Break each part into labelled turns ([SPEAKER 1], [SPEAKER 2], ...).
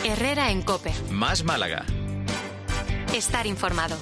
[SPEAKER 1] Herrera en COPE.
[SPEAKER 2] Más Málaga.
[SPEAKER 1] Estar informado.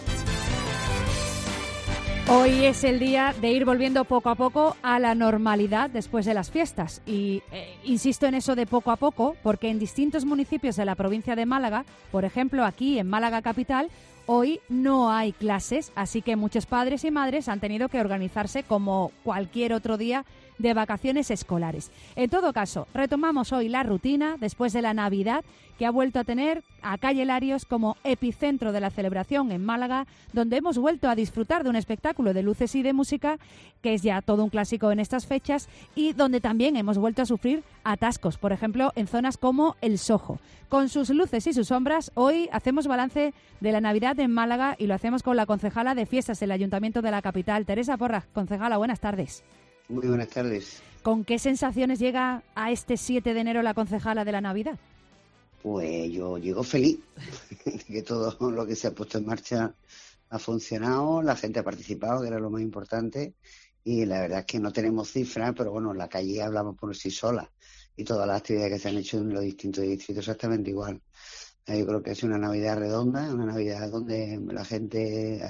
[SPEAKER 3] Hoy es el día de ir volviendo poco a poco a la normalidad después de las fiestas. Y insisto en eso de poco a poco, porque en distintos municipios de la provincia de Málaga, por ejemplo aquí en Málaga Capital, hoy no hay clases, así que muchos padres y madres han tenido que organizarse como cualquier otro día de vacaciones escolares. En todo caso, retomamos hoy la rutina después de la Navidad, que ha vuelto a tener a Calle Larios como epicentro de la celebración en Málaga, donde hemos vuelto a disfrutar de un espectáculo de luces y de música, que es ya todo un clásico en estas fechas, y donde también hemos vuelto a sufrir atascos, por ejemplo, en zonas como el Sojo. Con sus luces y sus sombras, hoy hacemos balance de la Navidad en Málaga y lo hacemos con la concejala de fiestas del Ayuntamiento de la capital, Teresa Porras. Concejala, buenas tardes.
[SPEAKER 4] Muy buenas tardes.
[SPEAKER 3] ¿Con qué sensaciones llega a este 7 de enero la concejala de la Navidad?
[SPEAKER 4] Pues yo llego feliz de que todo lo que se ha puesto en marcha ha funcionado, la gente ha participado, que era lo más importante, y la verdad es que no tenemos cifras, pero bueno, la calle hablamos por sí sola, y todas las actividades que se han hecho en los distintos distritos exactamente igual. Yo creo que es una Navidad redonda, una Navidad donde la gente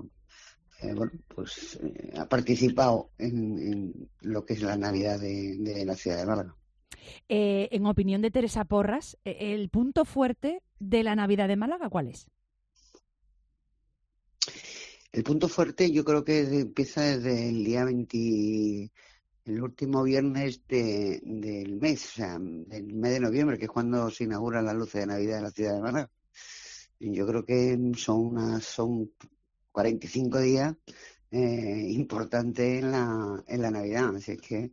[SPEAKER 4] ha participado en lo que es la Navidad de la ciudad de Málaga.
[SPEAKER 3] En opinión de Teresa Porras, ¿el punto fuerte de la Navidad de Málaga cuál es?
[SPEAKER 4] El punto fuerte yo creo que empieza desde el día 20, el último viernes del mes, o sea, del mes de noviembre, que es cuando se inauguran las luces de Navidad en la ciudad de Málaga. Yo creo que son 45 días importantes en la Navidad, así es que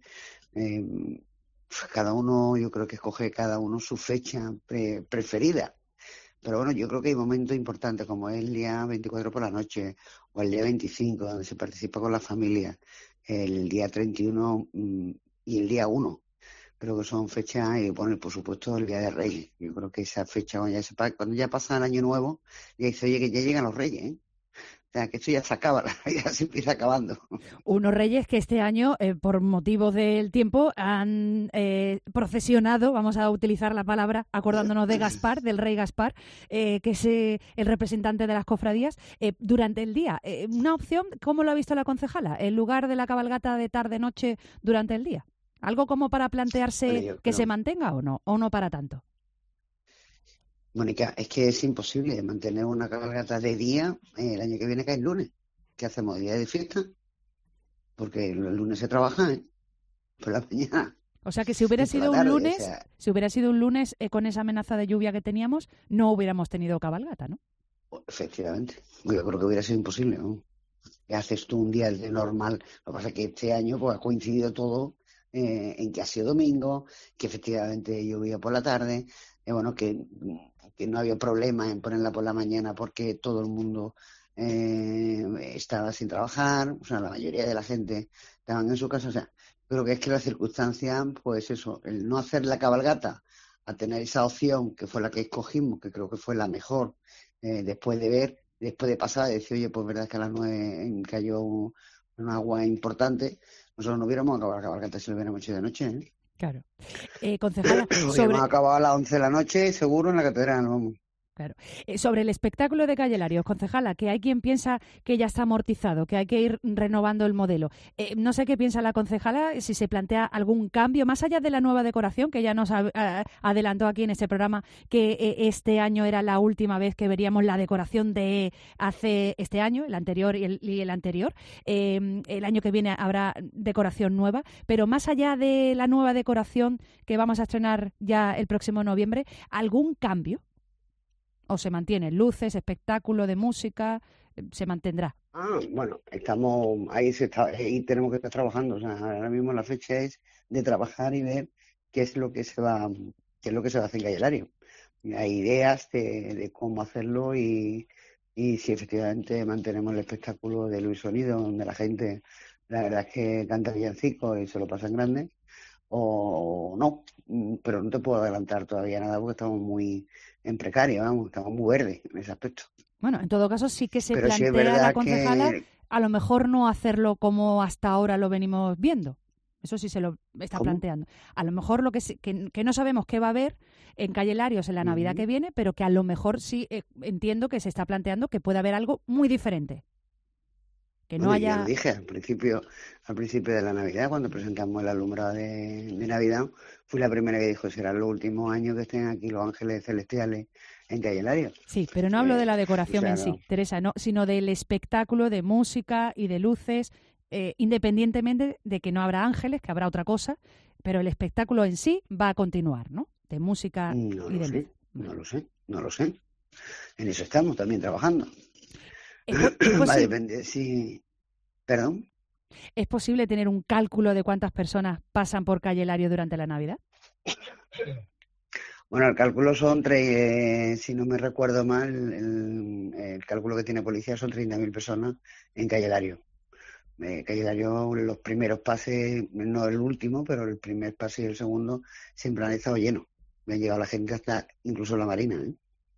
[SPEAKER 4] cada uno, yo creo que escoge cada uno su fecha preferida. Pero bueno, yo creo que hay momentos importantes como es el día 24 por la noche o el día 25, donde se participa con la familia, el día 31 y el día 1. Creo que son fechas, y bueno, por supuesto el Día de Reyes. Yo creo que esa fecha, cuando ya pasa el Año Nuevo, ya dice, oye, que ya llegan los Reyes, ¿eh? O sea, que esto ya se acaba, ya se empieza acabando.
[SPEAKER 3] Unos reyes que este año, por motivos del tiempo, han procesionado, vamos a utilizar la palabra, acordándonos de Gaspar, del rey Gaspar, que es el representante de las cofradías, durante el día. Una opción, ¿cómo lo ha visto la concejala? En lugar de la cabalgata de tarde-noche durante el día. ¿Algo como para plantearse que se mantenga o no para tanto?
[SPEAKER 4] Mónica, es que es imposible mantener una cabalgata de día el año que viene, que es lunes. ¿Qué hacemos? ¿Día de fiesta? Porque el lunes se trabaja, por la mañana.
[SPEAKER 3] O sea que si hubiera sido un lunes, con esa amenaza de lluvia que teníamos, no hubiéramos tenido cabalgata, ¿no?
[SPEAKER 4] Efectivamente. Yo creo que hubiera sido imposible, ¿no? ¿Qué haces tú un día de normal? Lo que pasa es que este año pues ha coincidido todo en que ha sido domingo, que efectivamente llovía por la tarde, bueno, que no había problema en ponerla por la mañana porque todo el mundo estaba sin trabajar, o sea, la mayoría de la gente estaban en su casa, o sea, creo que es que la circunstancia, pues eso, el no hacer la cabalgata, a tener esa opción que fue la que escogimos, que creo que fue la mejor, después de pasar, decir, oye, pues verdad es que a las 9 cayó un agua importante, nosotros no hubiéramos acabado la cabalgata si lo hubiéramos hecho de noche, ¿eh?
[SPEAKER 3] Claro. Concejala,
[SPEAKER 4] hemos acabado a las 11 de la noche, seguro, en la catedral, vamos.
[SPEAKER 3] Claro. Sobre el espectáculo de Calle Larios, concejala, que hay quien piensa que ya está amortizado, que hay que ir renovando el modelo. No sé qué piensa la concejala, si se plantea algún cambio, más allá de la nueva decoración, que ya nos adelantó aquí en este programa, que este año era la última vez que veríamos la decoración de hace este año, el anterior y el anterior. El año que viene habrá decoración nueva, pero más allá de la nueva decoración que vamos a estrenar ya el próximo noviembre, ¿algún cambio? ¿O se mantiene? ¿Luces, espectáculo de música? ¿Se mantendrá?
[SPEAKER 4] Bueno, ahí tenemos que estar trabajando. O sea, ahora mismo la fecha es de trabajar y ver qué es lo que se va a hacer en Calle Larios. Hay ideas de cómo hacerlo y si efectivamente mantenemos el espectáculo de luz y sonido, donde la gente, la verdad es que canta villancicos y se lo pasa en grande, o no, pero no te puedo adelantar todavía nada porque estamos muy en precario, estamos muy verdes en ese aspecto.
[SPEAKER 3] Bueno, en todo caso sí que se
[SPEAKER 4] plantea
[SPEAKER 3] la concejala a lo mejor no hacerlo como hasta ahora lo venimos viendo. Eso sí se lo está
[SPEAKER 4] ¿Cómo?
[SPEAKER 3] planteando. A lo mejor lo que no sabemos qué va a haber en Calle Larios en la Navidad
[SPEAKER 4] Ujú.
[SPEAKER 3] que viene, pero que a lo mejor sí entiendo que se está planteando que puede haber algo muy diferente. Que no
[SPEAKER 4] Bueno, yo ya lo
[SPEAKER 3] haya...
[SPEAKER 4] dije al principio de la Navidad, cuando presentamos el alumbrado de Navidad, fui la primera que dijo, serán los últimos años que estén aquí los ángeles celestiales en Calle Lario.
[SPEAKER 3] Sí, pero no hablo de
[SPEAKER 4] Eh,
[SPEAKER 3] la
[SPEAKER 4] o
[SPEAKER 3] decoración
[SPEAKER 4] sea,
[SPEAKER 3] en
[SPEAKER 4] no.
[SPEAKER 3] sí, Teresa, no, sino del espectáculo de música y de luces, independientemente de que no habrá ángeles, que habrá otra cosa, pero el espectáculo en sí va a continuar, ¿no? De música
[SPEAKER 4] No
[SPEAKER 3] y
[SPEAKER 4] lo
[SPEAKER 3] de luz.
[SPEAKER 4] sé, no
[SPEAKER 3] Vale.
[SPEAKER 4] lo sé, no lo sé. En eso estamos también trabajando.
[SPEAKER 3] Es
[SPEAKER 4] Va a
[SPEAKER 3] posible,
[SPEAKER 4] depender, sí. Perdón.
[SPEAKER 3] ¿es posible tener un cálculo de cuántas personas pasan por Calle Lario durante la Navidad?
[SPEAKER 4] Bueno, el cálculo son si no me recuerdo mal, el cálculo que tiene policía son 30.000 personas en Calle Lario. Calle Lario, los primeros pases, no el último, pero el primer pase y el segundo siempre han estado llenos. Me ha llegado la gente hasta incluso la Marina, ¿eh?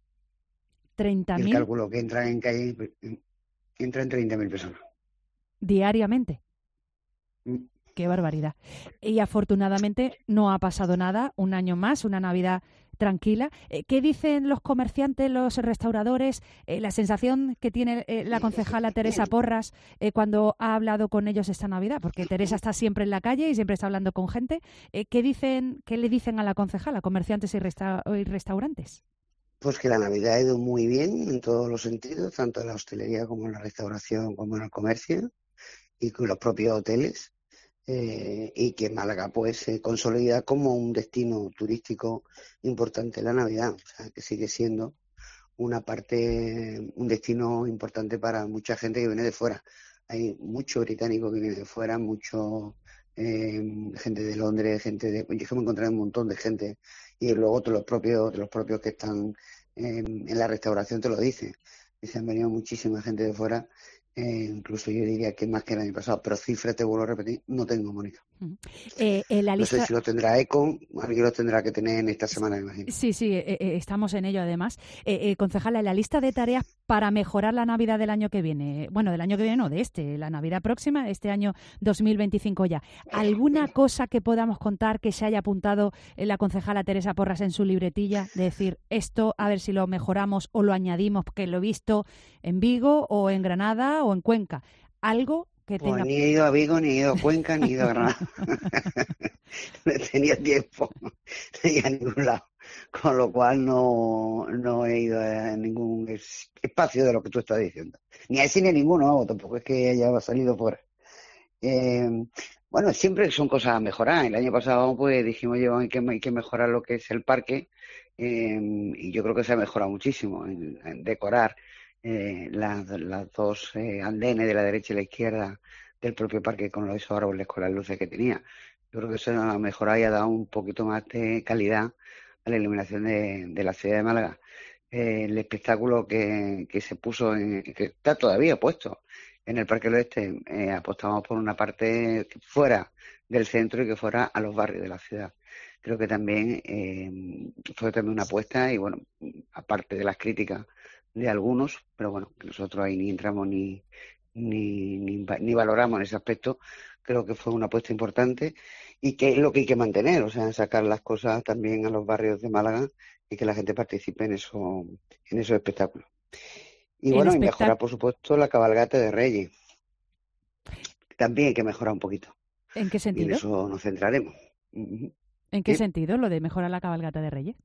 [SPEAKER 4] Y el
[SPEAKER 3] 30.000
[SPEAKER 4] cálculo que entra en calle entra en 30.000 personas.
[SPEAKER 3] diariamente.
[SPEAKER 4] Mm.
[SPEAKER 3] Qué barbaridad. Y afortunadamente no ha pasado nada, un año más, una Navidad tranquila. ¿Qué dicen los comerciantes, los restauradores? La sensación que tiene la concejala Teresa Porras cuando ha hablado con ellos esta Navidad, porque Teresa está siempre en la calle y siempre está hablando con gente. ¿Qué dicen, qué le dicen a la concejala, comerciantes y restaurantes?
[SPEAKER 4] Pues que la Navidad ha ido muy bien en todos los sentidos, tanto en la hostelería como en la restauración, como en el comercio y con los propios hoteles. Y que Málaga pues se consolida como un destino turístico importante en la Navidad, o sea, que sigue siendo una parte, un destino importante para mucha gente que viene de fuera. Hay mucho británico que viene de fuera, mucho gente de Londres, gente de... Yo es que me encontré un montón de gente y luego de los propios que están en la restauración te lo dicen. Dicen, han venido muchísima gente de fuera, incluso yo diría que más que el año pasado, pero cifras, te vuelvo a repetir, no tengo, Mónica.
[SPEAKER 3] Ujú. La
[SPEAKER 4] No sé
[SPEAKER 3] lista,
[SPEAKER 4] si lo tendrá Econ, alguien lo tendrá que tener en esta semana, me imagino.
[SPEAKER 3] sí, sí, estamos en ello además. Concejala, la lista de tareas para mejorar la Navidad del año que viene, bueno, del año que viene no, de la Navidad próxima, este año 2025 ya. ¿Alguna cosa que podamos contar que se haya apuntado la concejala Teresa Porras en su libretilla? De decir, esto a ver si lo mejoramos o lo añadimos, porque lo he visto en Vigo o en Granada o en Cuenca. Algo que
[SPEAKER 4] Pues
[SPEAKER 3] tenga...
[SPEAKER 4] ni he ido a Vigo, ni he ido a Cuenca, ni he ido a Granada. No tenía tiempo de ir a ningún lado. Con lo cual no he ido a ningún espacio de lo que tú estás diciendo. Ni a ese ni a ninguno, vamos, tampoco es que haya salido fuera. Eh, bueno, siempre son cosas a mejorar. El año pasado pues dijimos, yo, hay que mejorar lo que es el parque y yo creo que se ha mejorado muchísimo en decorar las dos andenes de la derecha y la izquierda del propio parque con esos árboles, con las luces que tenía. Yo creo que eso ha mejorado y ha dado un poquito más de calidad a la iluminación de la ciudad de Málaga. El espectáculo que se puso, que está todavía puesto en el Parque del Oeste, apostamos por una parte que fuera del centro y que fuera a los barrios de la ciudad. Creo que también fue también una apuesta y bueno, aparte de las críticas de algunos, pero bueno, que nosotros ahí ni entramos ni valoramos en ese aspecto, creo que fue una apuesta importante y que es lo que hay que mantener, o sea, sacar las cosas también a los barrios de Málaga y que la gente participe en esos espectáculos. Y
[SPEAKER 3] El
[SPEAKER 4] bueno, y mejorar,
[SPEAKER 3] espectáculo,
[SPEAKER 4] por supuesto, la cabalgata de Reyes. También hay que mejorar un poquito.
[SPEAKER 3] ¿en qué
[SPEAKER 4] Y en
[SPEAKER 3] sentido?
[SPEAKER 4] eso nos centraremos. Ujú.
[SPEAKER 3] ¿En qué
[SPEAKER 4] ¿Eh?
[SPEAKER 3] sentido lo de mejorar la cabalgata de Reyes?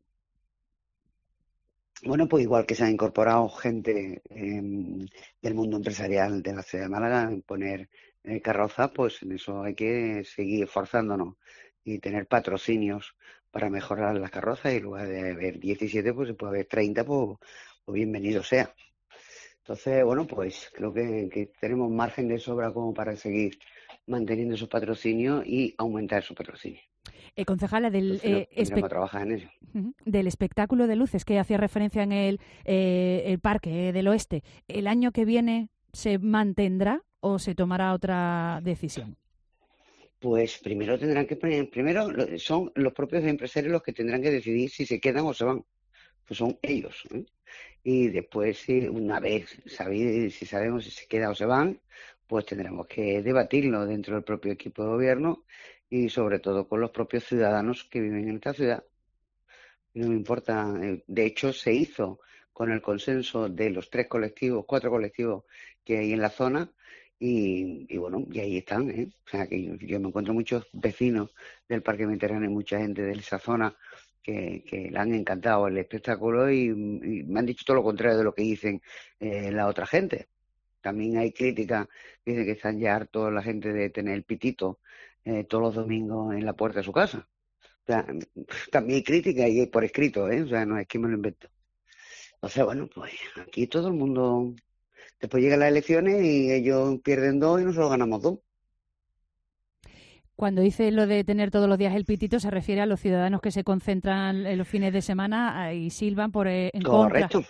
[SPEAKER 4] Bueno, pues igual que se ha incorporado gente del mundo empresarial de la ciudad de Málaga en poner carrozas, pues en eso hay que seguir esforzándonos y tener patrocinios para mejorar las carrozas y en lugar de haber 17, pues se puede haber 30, pues bienvenido sea. Entonces, bueno, pues creo que tenemos margen de sobra como para seguir manteniendo esos patrocinios y aumentar esos patrocinios.
[SPEAKER 3] Concejala,
[SPEAKER 4] Entonces nos pondremos a trabajar en ello.
[SPEAKER 3] del espectáculo de luces que hacía referencia en el Parque del Oeste, ¿el año que viene se mantendrá o se tomará otra decisión?
[SPEAKER 4] Pues primero tendrán que poner, primero son los propios empresarios los que tendrán que decidir si se quedan o se van. Pues son ellos, ¿eh? Y después, una vez si sabemos si se quedan o se van, pues tendremos que debatirlo dentro del propio equipo de gobierno y sobre todo con los propios ciudadanos que viven en esta ciudad. No me importa, de hecho se hizo con el consenso de los 4 colectivos que hay en la zona y bueno, y ahí están, ¿eh? O sea, que yo me encuentro muchos vecinos del Parque Mediterráneo y mucha gente de esa zona que le han encantado el espectáculo y me han dicho todo lo contrario de lo que dicen la otra gente. También hay críticas, dicen que están ya hartos la gente de tener el pitito todos los domingos en la puerta de su casa. O sea, también hay crítica y por escrito, ¿eh? O sea, no es que me lo invento. O sea, bueno, pues aquí todo el mundo, después llegan las elecciones y ellos pierden 2 y nosotros ganamos 2.
[SPEAKER 3] Cuando dice lo de tener todos los días el pitito, se refiere a los ciudadanos que se concentran en los fines de semana y silban en contra.
[SPEAKER 4] Correcto.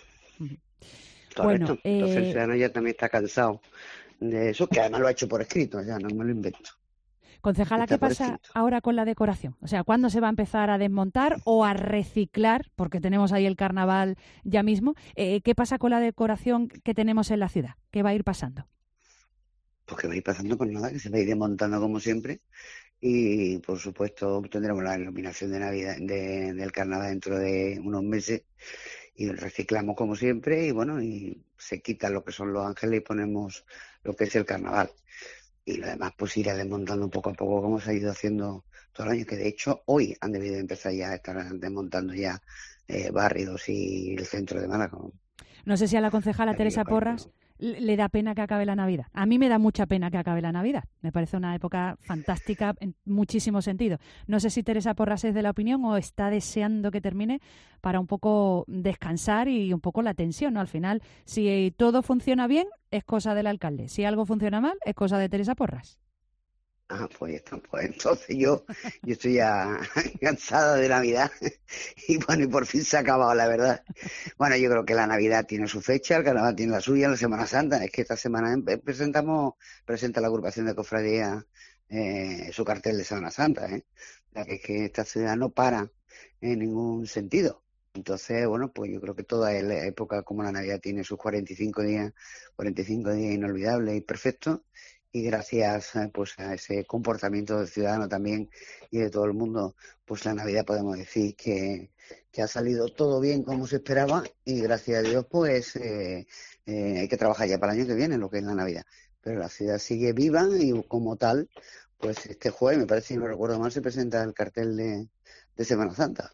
[SPEAKER 4] Bueno, entonces el ciudadano ya también está cansado de eso, que además lo ha hecho por escrito, ya no me lo invento.
[SPEAKER 3] Concejala, ¿qué pasa ahora con la decoración? O sea, ¿cuándo se va a empezar a desmontar o a reciclar? Porque tenemos ahí el carnaval ya mismo. ¿Qué pasa con la decoración que tenemos en la ciudad? ¿Qué va a ir pasando?
[SPEAKER 4] Pues que va a ir pasando con nada, que se va a ir desmontando como siempre. Y, por supuesto, tendremos la iluminación de Navidad del carnaval dentro de unos meses. Y reciclamos como siempre y bueno, y se quita lo que son los ángeles y ponemos lo que es el carnaval. Y lo demás pues irá desmontando poco a poco como se ha ido haciendo todo el año, que de hecho hoy han debido empezar ya a estar desmontando ya barrios y el centro de Málaga.
[SPEAKER 3] No sé si a la concejala Teresa Porras le da pena que acabe la Navidad. A mí me da mucha pena que acabe la Navidad. Me parece una época fantástica en muchísimos sentidos. No sé si Teresa Porras es de la opinión o está deseando que termine para un poco descansar y un poco la tensión, ¿no? Al final, si todo funciona bien, es cosa del alcalde. Si algo funciona mal, es cosa de Teresa Porras.
[SPEAKER 4] Pues entonces yo estoy ya cansada de Navidad y bueno, y por fin se ha acabado, la verdad. Bueno, yo creo que la Navidad tiene su fecha, el Carnaval tiene la suya, la Semana Santa, es que esta semana presenta la agrupación de cofradía su cartel de Semana Santa, ya que es que esta ciudad no para en ningún sentido. Entonces, bueno, pues yo creo que toda la época como la Navidad tiene sus 45 días inolvidables y perfectos. Y gracias pues a ese comportamiento del ciudadano también y de todo el mundo, pues la Navidad podemos decir que ha salido todo bien como se esperaba y gracias a Dios pues hay que trabajar ya para el año que viene lo que es la Navidad. Pero la ciudad sigue viva y como tal, pues este jueves, me parece, si no recuerdo mal, se presenta el cartel de Semana Santa.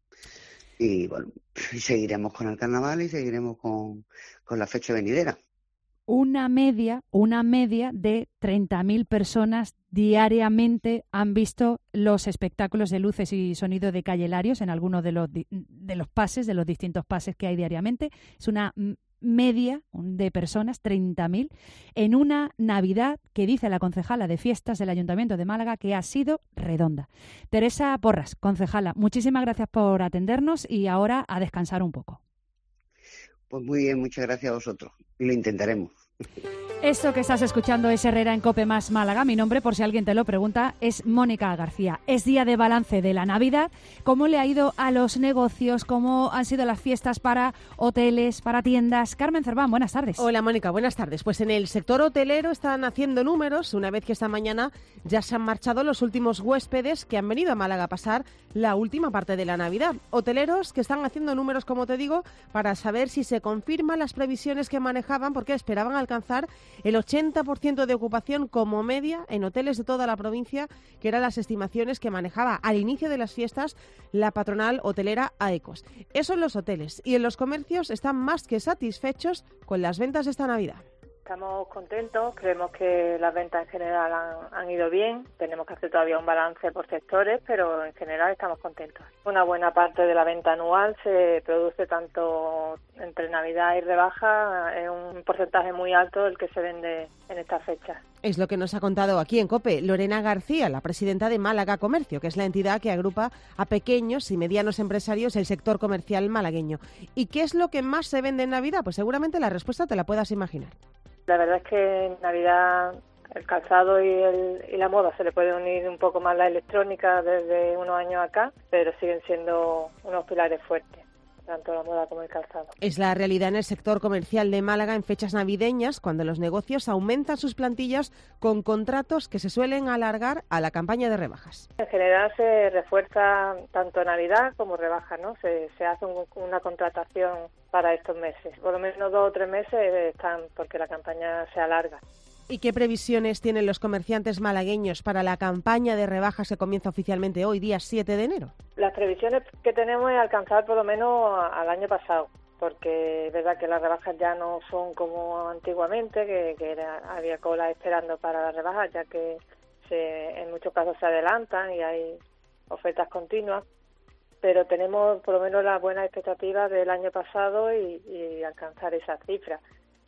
[SPEAKER 4] Y bueno, seguiremos con el carnaval y seguiremos con la fecha venidera.
[SPEAKER 3] Una media de 30.000 personas diariamente han visto los espectáculos de luces y sonido de Calle Larios en algunos de los pases, de los distintos pases que hay diariamente. Es una media de personas, 30.000, en una Navidad que dice la concejala de fiestas del Ayuntamiento de Málaga que ha sido redonda. Teresa Porras, concejala, muchísimas gracias por atendernos y ahora a descansar un poco.
[SPEAKER 4] Pues muy bien, muchas gracias a vosotros y lo intentaremos.
[SPEAKER 3] Esto que estás escuchando es Herrera en COPE más Málaga. Mi nombre, por si alguien te lo pregunta, es Mónica García. Es día de balance de la Navidad. ¿Cómo le ha ido a los negocios? ¿Cómo han sido las fiestas para hoteles, para tiendas? Carmen Cerván, buenas tardes.
[SPEAKER 2] Hola Mónica, buenas tardes. Pues en el sector hotelero están haciendo números una vez que esta mañana ya se han marchado los últimos huéspedes que han venido a Málaga a pasar la última parte de la Navidad. Hoteleros que están haciendo números, como te digo, para saber si se confirman las previsiones que manejaban porque esperaban alcanzar el 80% de ocupación como media en hoteles de toda la provincia, que eran las estimaciones que manejaba al inicio de las fiestas la patronal hotelera AECOS. Eso en los hoteles. Y en los comercios están más que satisfechos con las ventas de esta Navidad.
[SPEAKER 5] Estamos contentos, creemos que las ventas en general han ido bien, tenemos que hacer todavía un balance por sectores, pero en general estamos contentos. Una buena parte de la venta anual se produce tanto entre Navidad y rebaja, es un porcentaje muy alto el que se vende en estas fechas.
[SPEAKER 2] Es lo que nos ha contado aquí en COPE Lorena García, la presidenta de Málaga Comercio, que es la entidad que agrupa a pequeños y medianos empresarios del sector comercial malagueño. ¿Y qué es lo que más se vende en Navidad? Pues seguramente la respuesta te la puedas imaginar.
[SPEAKER 5] La verdad es que en Navidad el calzado y la moda se le puede unir un poco más la electrónica desde unos años acá, pero siguen siendo unos pilares fuertes. tanto la moda como el calzado.
[SPEAKER 2] Es la realidad en el sector comercial de Málaga en fechas navideñas, cuando los negocios aumentan sus plantillas con contratos que se suelen alargar a la campaña de rebajas.
[SPEAKER 5] En general se refuerza tanto Navidad como rebajas, ¿no? Se hace una contratación para estos meses. Por lo menos 2 o 3 meses están porque la campaña se alarga.
[SPEAKER 2] ¿Y qué previsiones tienen los comerciantes malagueños para la campaña de rebajas que comienza oficialmente hoy, día 7 de enero?
[SPEAKER 5] Las previsiones que tenemos es alcanzar por lo menos al año pasado, porque es verdad que las rebajas ya no son como antiguamente, que había cola esperando para las rebajas, ya que en muchos casos se adelantan y hay ofertas continuas, pero tenemos por lo menos las buenas expectativas del año pasado y alcanzar esas cifras.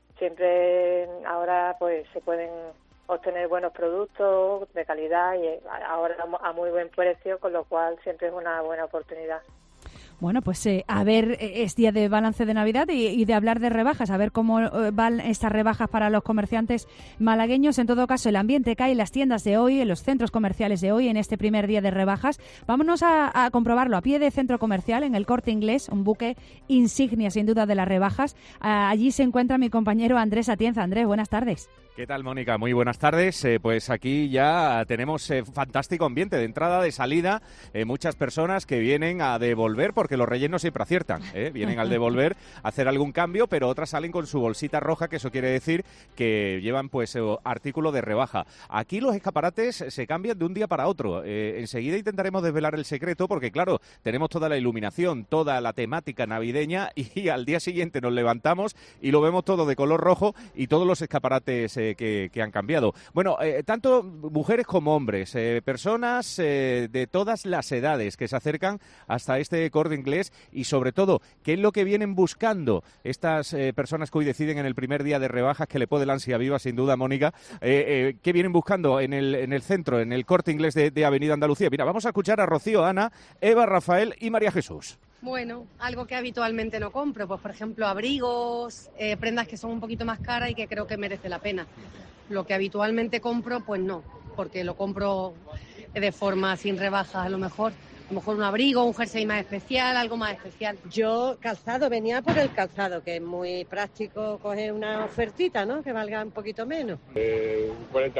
[SPEAKER 5] Siempre ahora pues se pueden obtener buenos productos de calidad y ahora a muy buen precio, con lo cual siempre es una buena oportunidad.
[SPEAKER 3] Bueno, pues a ver, es día de balance de Navidad y de hablar de rebajas, a ver cómo van estas rebajas para los comerciantes malagueños. En todo caso, el ambiente cae en las tiendas de hoy, en los centros comerciales de hoy, en este primer día de rebajas. Vámonos a comprobarlo a pie de centro comercial, en el Corte Inglés, un buque insignia sin duda de las rebajas. Allí se encuentra mi compañero Andrés Atienza. Andrés, buenas tardes.
[SPEAKER 6] ¿Qué tal, Mónica? Muy buenas tardes. Pues aquí ya tenemos fantástico ambiente de entrada, de salida. Muchas personas que vienen a devolver, porque los Reyes no siempre aciertan. Vienen al devolver a hacer algún cambio, pero otras salen con su bolsita roja, que eso quiere decir que llevan pues artículo de rebaja. Aquí los escaparates se cambian de un día para otro. Enseguida intentaremos desvelar el secreto, porque claro, tenemos toda la iluminación, toda la temática navideña y al día siguiente nos levantamos y lo vemos todo de color rojo y todos los escaparates que han cambiado. Bueno, tanto mujeres como hombres, personas de todas las edades que se acercan hasta este Corte Inglés y sobre todo, ¿qué es lo que vienen buscando estas personas que hoy deciden en el primer día de rebajas, que le puede la ansia viva sin duda, Mónica? ¿Qué vienen buscando en el centro, en el Corte Inglés de Avenida Andalucía? Mira, vamos a escuchar a Rocío, Ana, Eva, Rafael y María Jesús.
[SPEAKER 7] Bueno, algo que habitualmente no compro, pues por ejemplo abrigos, prendas que son un poquito más caras y que creo que merece la pena. Lo que habitualmente compro, pues no, porque lo compro de forma sin rebajas a lo mejor un abrigo, un jersey más especial, algo más especial.
[SPEAKER 8] Yo venía por el calzado, que es muy práctico coger una ofertita, ¿no? Que valga un poquito menos.
[SPEAKER 9] Un 40%,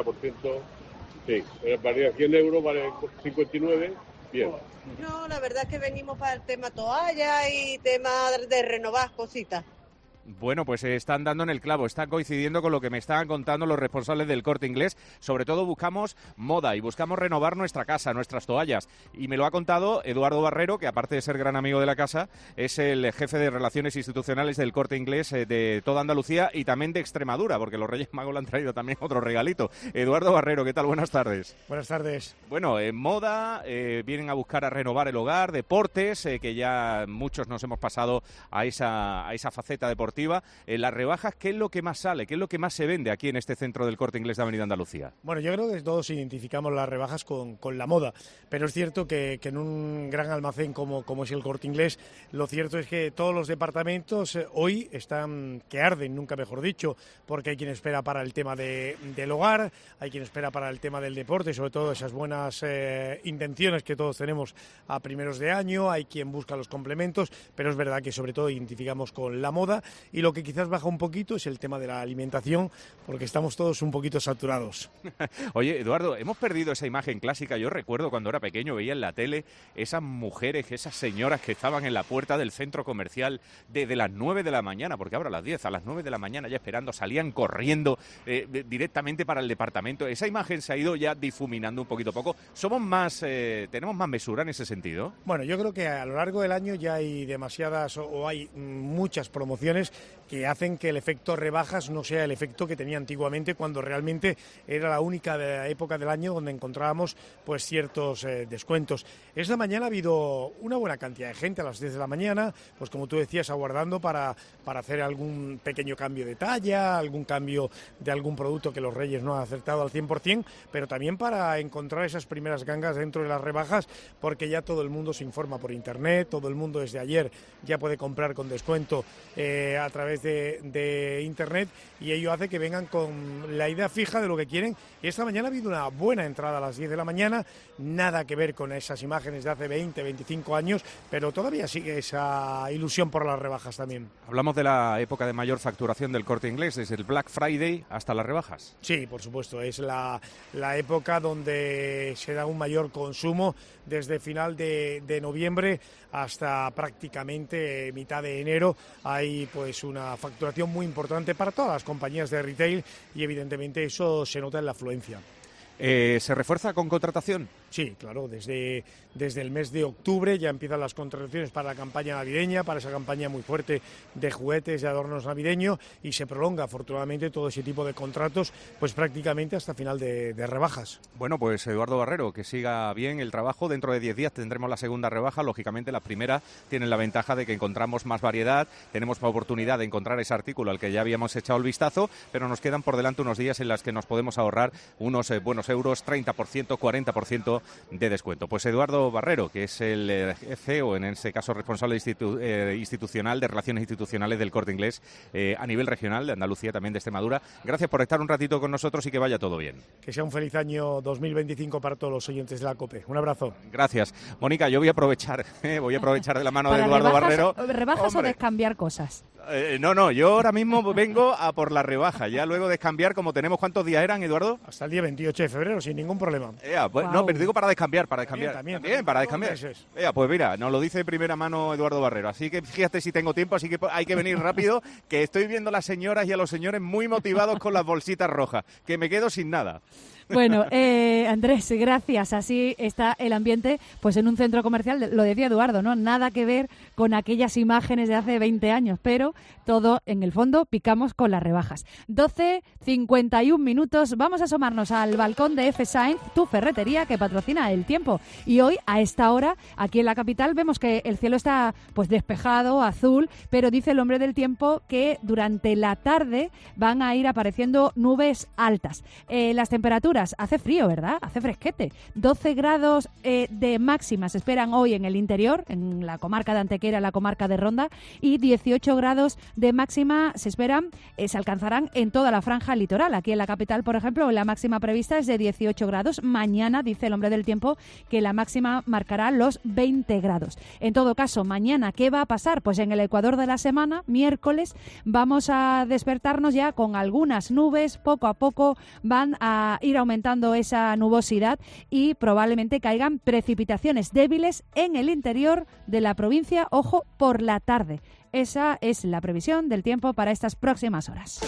[SPEAKER 9] sí, valía 100 euros, vale 59, bien.
[SPEAKER 8] No, la verdad es que venimos para el tema toalla y tema de renovar cositas.
[SPEAKER 6] Bueno, pues están dando en el clavo, están coincidiendo con lo que me estaban contando los responsables del Corte Inglés. Sobre todo buscamos moda y buscamos renovar nuestra casa, nuestras toallas. Y me lo ha contado Eduardo Barrero, que aparte de ser gran amigo de la casa, es el jefe de Relaciones Institucionales del Corte Inglés de toda Andalucía y también de Extremadura, porque los Reyes Magos le han traído también otro regalito. Eduardo Barrero, ¿qué tal? Buenas tardes.
[SPEAKER 10] Buenas tardes.
[SPEAKER 6] Bueno, en moda vienen a buscar a renovar el hogar, deportes, que ya muchos nos hemos pasado a esa faceta deportiva. Las rebajas, ¿qué es lo que más sale? ¿Qué es lo que más se vende aquí en este centro del Corte Inglés de Avenida Andalucía?
[SPEAKER 10] Bueno, yo creo que todos identificamos las rebajas con la moda, pero es cierto que en un gran almacén como es el Corte Inglés, lo cierto es que todos los departamentos hoy están que arden, nunca mejor dicho, porque hay quien espera para el tema del hogar, hay quien espera para el tema del deporte, sobre todo esas buenas intenciones que todos tenemos a primeros de año, hay quien busca los complementos, pero es verdad que sobre todo identificamos con la moda. Y lo que quizás baja un poquito es el tema de la alimentación, porque estamos todos un poquito saturados.
[SPEAKER 6] Oye, Eduardo, hemos perdido esa imagen clásica. Yo recuerdo cuando era pequeño, veía en la tele esas mujeres, esas señoras que estaban en la puerta del centro comercial desde las 9 de la mañana, porque ahora a las 10, a las 9 de la mañana ya esperando, salían corriendo directamente para el departamento. Esa imagen se ha ido ya difuminando un poquito a poco. Somos más, tenemos más mesura en ese sentido.
[SPEAKER 10] Bueno, yo creo que a lo largo del año ya hay demasiadas o hay muchas promociones que hacen que el efecto rebajas no sea el efecto que tenía antiguamente, cuando realmente era la única época del año donde encontrábamos pues ciertos descuentos. Esta mañana ha habido una buena cantidad de gente a las 10 de la mañana, pues como tú decías, aguardando para hacer algún pequeño cambio de talla, algún cambio de algún producto que los Reyes no han acertado al 100%, pero también para encontrar esas primeras gangas dentro de las rebajas, porque ya todo el mundo se informa por internet, todo el mundo desde ayer ya puede comprar con descuento a través de Internet, y ello hace que vengan con la idea fija de lo que quieren. Y esta mañana ha habido una buena entrada a las 10 de la mañana, nada que ver con esas imágenes de hace 20, 25 años, pero todavía sigue esa ilusión por las rebajas también.
[SPEAKER 6] Hablamos de la época de mayor facturación del Corte Inglés, desde el Black Friday hasta las rebajas.
[SPEAKER 10] Sí, por supuesto, es la época donde se da un mayor consumo, desde final de noviembre hasta prácticamente mitad de enero. Hay pues una facturación muy importante para todas las compañías de retail y evidentemente eso se nota en la afluencia.
[SPEAKER 6] ¿Se refuerza con contratación?
[SPEAKER 10] Sí, claro, desde el mes de octubre ya empiezan las contrataciones para la campaña navideña, para esa campaña muy fuerte de juguetes, de adornos navideños, y se prolonga afortunadamente todo ese tipo de contratos pues prácticamente hasta final de rebajas.
[SPEAKER 6] Bueno, pues Eduardo Barrero, que siga bien el trabajo. Dentro de 10 días tendremos la segunda rebaja. Lógicamente la primera tiene la ventaja de que encontramos más variedad, tenemos la oportunidad de encontrar ese artículo al que ya habíamos echado el vistazo, pero nos quedan por delante unos días en los que nos podemos ahorrar unos buenos euros, 30%, 40% de descuento. Pues Eduardo Barrero, que es el CEO, en este caso responsable institucional de Relaciones Institucionales del Corte Inglés a nivel regional de Andalucía, también de Extremadura. Gracias por estar un ratito con nosotros y que vaya todo bien.
[SPEAKER 10] Que sea un feliz año 2025 para todos los oyentes de la COPE. Un abrazo.
[SPEAKER 6] Gracias. Mónica, yo voy a aprovechar de la mano de Eduardo Barrero.
[SPEAKER 3] ¿Rebajas o descambiar cosas?
[SPEAKER 6] No, yo ahora mismo vengo a por la rebaja, ya luego de cambiar, como tenemos, ¿cuántos días eran, Eduardo?
[SPEAKER 10] Hasta el día 28 de febrero, sin ningún problema.
[SPEAKER 6] Pues, no, pero digo para descambiar.
[SPEAKER 10] También,
[SPEAKER 6] para descambiar. Pues mira, nos lo dice de primera mano Eduardo Barrero, así que fíjate si tengo tiempo, así que hay que venir rápido, que estoy viendo a las señoras y a los señores muy motivados con las bolsitas rojas, que me quedo sin nada.
[SPEAKER 3] Bueno, Andrés, gracias. Así está el ambiente pues en un centro comercial, lo decía Eduardo, ¿no? Nada que ver con aquellas imágenes de hace 20 años, pero todo en el fondo picamos con las rebajas. 12:51 minutos, vamos a asomarnos al balcón de F. Sainz, tu ferretería que patrocina El Tiempo. Y hoy, a esta hora, aquí en la capital, vemos que el cielo está pues despejado, azul, pero dice el hombre del tiempo que durante la tarde van a ir apareciendo nubes altas. Las temperaturas, hace frío, ¿verdad? Hace fresquete. 12 grados de máxima se esperan hoy en el interior, en la comarca de Antequera, la comarca de Ronda, y 18 grados de máxima se esperan, se alcanzarán en toda la franja litoral. Aquí en la capital, por ejemplo, la máxima prevista es de 18 grados. Mañana, dice el hombre del tiempo, que la máxima marcará los 20 grados. En todo caso, mañana, ¿qué va a pasar? Pues en el ecuador de la semana, miércoles, vamos a despertarnos ya con algunas nubes. Poco a poco van a ir aumentando esa nubosidad y probablemente caigan precipitaciones débiles en el interior de la provincia, ojo, por la tarde. Esa es la previsión del tiempo para estas próximas horas.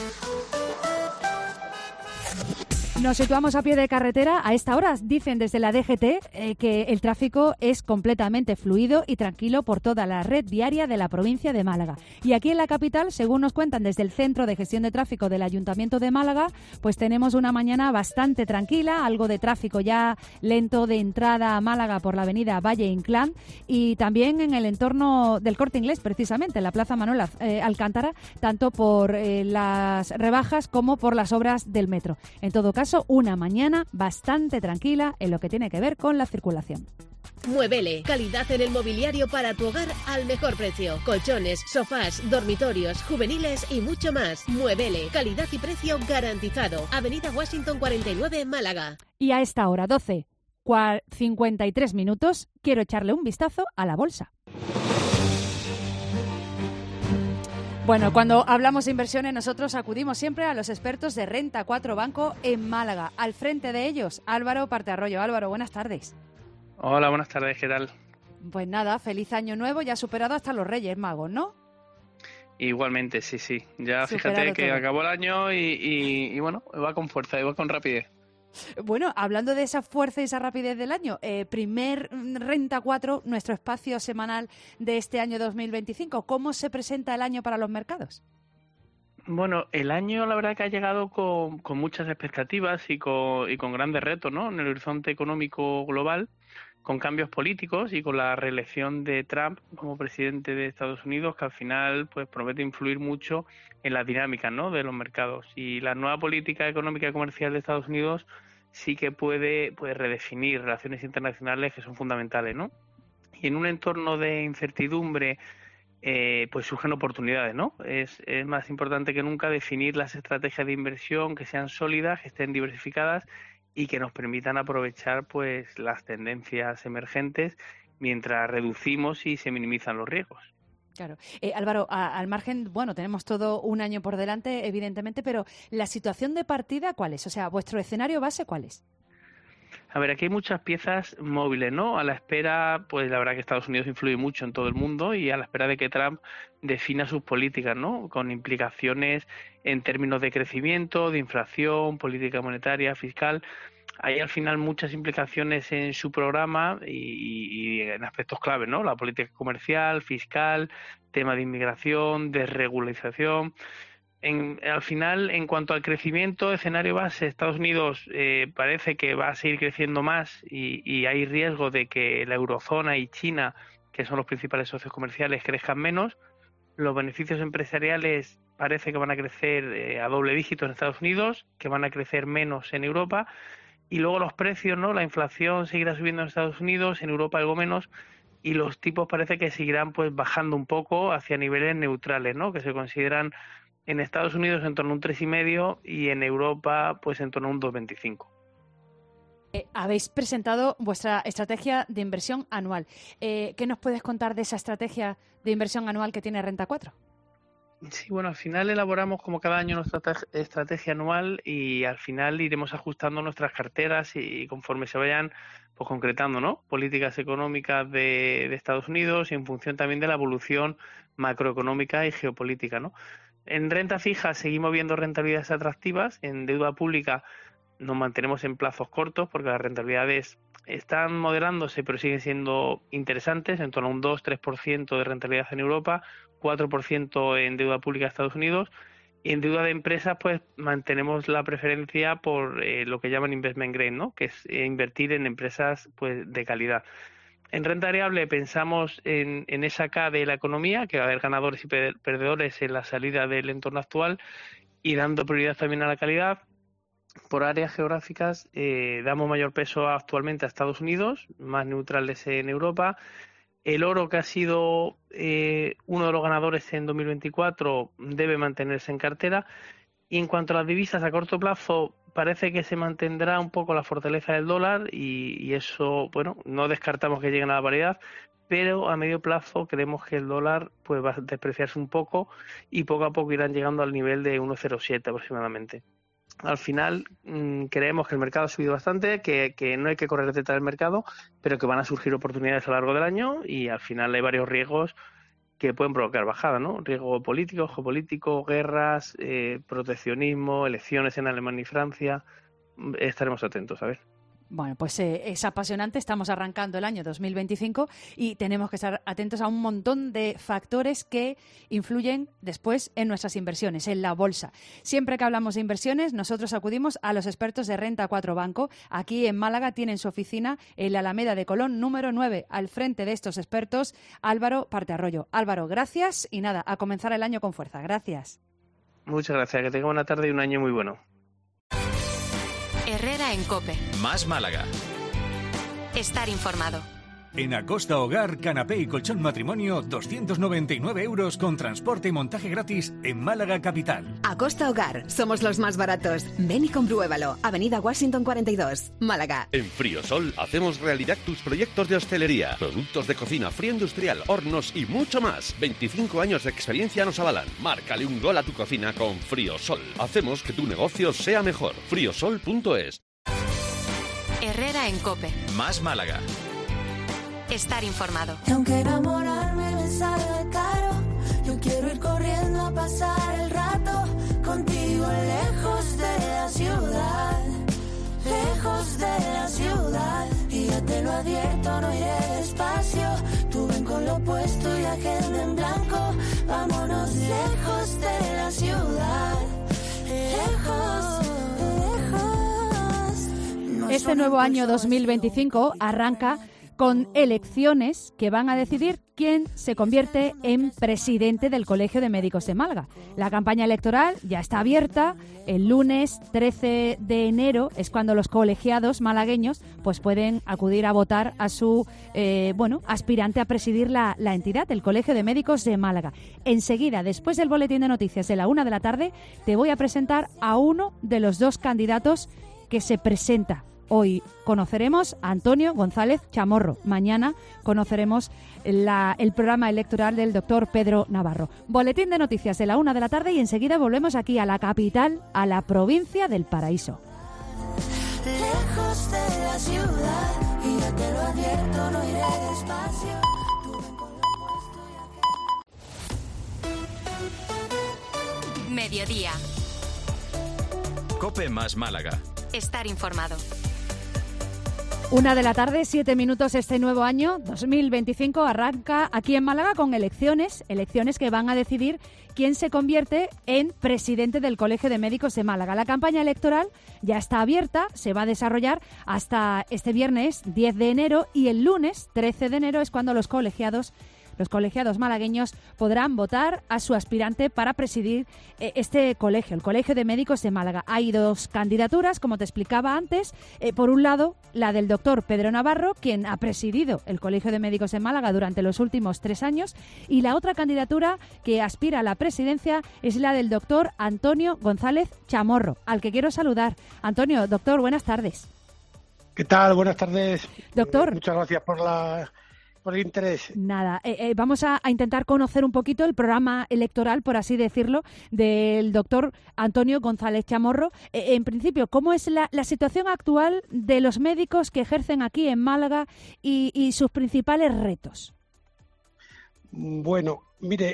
[SPEAKER 3] Nos situamos a pie de carretera. A esta hora dicen desde la DGT que el tráfico es completamente fluido y tranquilo por toda la red viaria de la provincia de Málaga. Y aquí en la capital, según nos cuentan desde el Centro de Gestión de Tráfico del Ayuntamiento de Málaga, pues tenemos una mañana bastante tranquila, algo de tráfico ya lento de entrada a Málaga por la avenida Valle Inclán y también en el entorno del Corte Inglés, precisamente en la Plaza Manuel Alcántara, tanto por las rebajas como por las obras del metro. En todo caso, una mañana bastante tranquila en lo que tiene que ver con la circulación.
[SPEAKER 11] Muebele, calidad en el mobiliario para tu hogar al mejor precio. Colchones, sofás, dormitorios, juveniles y mucho más. Muebele, calidad y precio garantizado. Avenida Washington 49, Málaga.
[SPEAKER 3] Y a esta hora, 12:53 minutos, quiero echarle un vistazo a la bolsa. Bueno, cuando hablamos de inversiones, nosotros acudimos siempre a los expertos de Renta 4 Banco en Málaga. Al frente de ellos, Álvaro Partearroyo. Álvaro, buenas tardes.
[SPEAKER 12] Hola, buenas tardes, ¿qué tal?
[SPEAKER 3] Pues nada, feliz año nuevo, ya superado hasta los Reyes Magos, ¿no?
[SPEAKER 12] Igualmente, sí. Ya
[SPEAKER 3] superado
[SPEAKER 12] fíjate que
[SPEAKER 3] todo.
[SPEAKER 12] acabó el año y bueno, va con fuerza, va con rapidez.
[SPEAKER 3] Bueno, hablando de esa fuerza y esa rapidez del año, primer Renta 4, nuestro espacio semanal de este año 2025. ¿Cómo se presenta el año para los mercados?
[SPEAKER 12] Bueno, el año la verdad que ha llegado con muchas expectativas y con grandes retos, ¿no? En el horizonte económico global, con cambios políticos y con la reelección de Trump como presidente de Estados Unidos, que al final pues promete influir mucho en las dinámicas, ¿no?, de los mercados. Y la nueva política económica y comercial de Estados Unidos sí que puede redefinir relaciones internacionales que son fundamentales, ¿no? Y en un entorno de incertidumbre pues surgen oportunidades, ¿no? Es más importante que nunca definir las estrategias de inversión que sean sólidas, que estén diversificadas y que nos permitan aprovechar pues las tendencias emergentes mientras reducimos y se minimizan los riesgos.
[SPEAKER 3] Claro. Álvaro, al margen, bueno, tenemos todo un año por delante, evidentemente, pero ¿la situación de partida cuál es? O sea, ¿vuestro escenario base cuál es?
[SPEAKER 12] A ver, aquí hay muchas piezas móviles, ¿no? A la espera, pues la verdad que Estados Unidos influye mucho en todo el mundo y a la espera de que Trump defina sus políticas, ¿no? Con implicaciones en términos de crecimiento, de inflación, política monetaria, fiscal. Hay al final muchas implicaciones en su programa y en aspectos claves, ¿no? La política comercial, fiscal, tema de inmigración, desregularización. Al final, en cuanto al crecimiento, escenario base, Estados Unidos parece que va a seguir creciendo más y hay riesgo de que la eurozona y China, que son los principales socios comerciales, crezcan menos. Los beneficios empresariales parece que van a crecer a doble dígito en Estados Unidos, que van a crecer menos en Europa. Y luego los precios, ¿no? La inflación seguirá subiendo en Estados Unidos, en Europa algo menos, y los tipos parece que seguirán pues bajando un poco hacia niveles neutrales, ¿no? Que se consideran en Estados Unidos en torno a un 3,5 y en Europa pues en torno a un 2,25.
[SPEAKER 3] Habéis presentado vuestra estrategia de inversión anual. ¿Qué nos puedes contar de esa estrategia de inversión anual que tiene Renta 4?
[SPEAKER 12] Sí, bueno, al final elaboramos como cada año nuestra estrategia anual y al final iremos ajustando nuestras carteras y conforme se vayan pues concretando, ¿no? Políticas económicas de Estados Unidos y en función también de la evolución macroeconómica y geopolítica, ¿no? En renta fija seguimos viendo rentabilidades atractivas, en deuda pública nos mantenemos en plazos cortos porque las rentabilidades están moderándose pero siguen siendo interesantes, en torno a un 2-3% de rentabilidad en Europa, 4% en deuda pública de Estados Unidos, y en deuda de empresas pues mantenemos la preferencia por lo que llaman investment grade, ¿no? Que es invertir en empresas pues de calidad. En renta variable pensamos en esa K de la economía, que va a haber ganadores y perdedores en la salida del entorno actual y dando prioridad también a la calidad. Por áreas geográficas damos mayor peso actualmente a Estados Unidos, más neutrales en Europa. El oro, que ha sido uno de los ganadores en 2024, debe mantenerse en cartera. Y en cuanto a las divisas a corto plazo, parece que se mantendrá un poco la fortaleza del dólar y eso, bueno, no descartamos que lleguen a la paridad, pero a medio plazo creemos que el dólar pues va a despreciarse un poco y poco a poco irán llegando al nivel de 1,07 aproximadamente. Al final creemos que el mercado ha subido bastante, que no hay que correr detrás del mercado, pero que van a surgir oportunidades a lo largo del año y al final hay varios riesgos que pueden provocar bajada, ¿no? Riesgo político, geopolítico, guerras, proteccionismo, elecciones en Alemania y Francia. Estaremos atentos, a ver.
[SPEAKER 3] Bueno, pues es apasionante. Estamos arrancando el año 2025 y tenemos que estar atentos a un montón de factores que influyen después en nuestras inversiones, en la bolsa. Siempre que hablamos de inversiones, nosotros acudimos a los expertos de Renta 4 Banco. Aquí en Málaga tienen su oficina en la Alameda de Colón número 9. Al frente de estos expertos, Álvaro Partearroyo. Álvaro, gracias y nada, a comenzar el año con fuerza. Gracias.
[SPEAKER 12] Muchas gracias. Que tenga buena tarde y un año muy bueno.
[SPEAKER 1] Herrera en COPE.
[SPEAKER 13] Más Málaga.
[SPEAKER 1] Estar informado.
[SPEAKER 13] En Acosta Hogar, canapé y colchón matrimonio, 299 € con transporte y montaje gratis en Málaga capital.
[SPEAKER 14] Acosta Hogar, somos los más baratos. Ven y compruébalo. Avenida Washington 42, Málaga.
[SPEAKER 15] En Friosol hacemos realidad tus proyectos de hostelería, productos de cocina, fría industrial, hornos y mucho más. 25 años de experiencia nos avalan. Márcale un gol a tu cocina con Friosol. Hacemos que tu negocio sea mejor. Friosol.es.
[SPEAKER 1] Herrera en COPE.
[SPEAKER 13] Más Málaga.
[SPEAKER 1] Estar informado.
[SPEAKER 16] Y aunque enamorarme me salga caro, yo quiero ir corriendo a pasar el rato contigo lejos de la ciudad, lejos de la ciudad. Y ya te lo advierto, no iré despacio, tú ven con lo opuesto y agenda en blanco. Vámonos lejos de la ciudad, lejos, lejos.
[SPEAKER 3] Este nuevo año 2025 arranca con elecciones que van a decidir quién se convierte en presidente del Colegio de Médicos de Málaga. La campaña electoral ya está abierta. El lunes 13 de enero es cuando los colegiados malagueños pues pueden acudir a votar a su aspirante a presidir la entidad, el Colegio de Médicos de Málaga. Enseguida, después del boletín de noticias de la 1 de la tarde, te voy a presentar a uno de los dos candidatos que se presenta. Hoy conoceremos a Antonio González Chamorro. Mañana conoceremos el programa electoral del doctor Pedro Navarro. Boletín de noticias de la 1 de la tarde y enseguida volvemos aquí a la capital, a la provincia del Paraíso.
[SPEAKER 16] Lejos de la ciudad, y ya te lo advierto, no iré despacio.
[SPEAKER 1] Mediodía.
[SPEAKER 13] COPE más Málaga.
[SPEAKER 1] Estar informado.
[SPEAKER 3] 1 de la tarde, 7 minutos. Este nuevo año 2025 arranca aquí en Málaga con elecciones que van a decidir quién se convierte en presidente del Colegio de Médicos de Málaga. La campaña electoral ya está abierta, se va a desarrollar hasta este viernes 10 de enero y el lunes 13 de enero es cuando los colegiados malagueños podrán votar a su aspirante para presidir este colegio, el Colegio de Médicos de Málaga. Hay dos candidaturas, como te explicaba antes. Por un lado, la del doctor Pedro Navarro, quien ha presidido el Colegio de Médicos de Málaga durante los últimos 3 años. Y la otra candidatura que aspira a la presidencia es la del doctor Antonio González Chamorro, al que quiero saludar. Antonio, doctor, buenas tardes.
[SPEAKER 17] ¿Qué tal? Buenas tardes.
[SPEAKER 3] Doctor.
[SPEAKER 17] Muchas gracias por el interés.
[SPEAKER 3] Nada, vamos a intentar conocer un poquito el programa electoral, por así decirlo, del doctor Antonio González Chamorro. En principio, ¿cómo es la situación actual de los médicos que ejercen aquí en Málaga y sus principales retos?
[SPEAKER 17] Bueno, mire,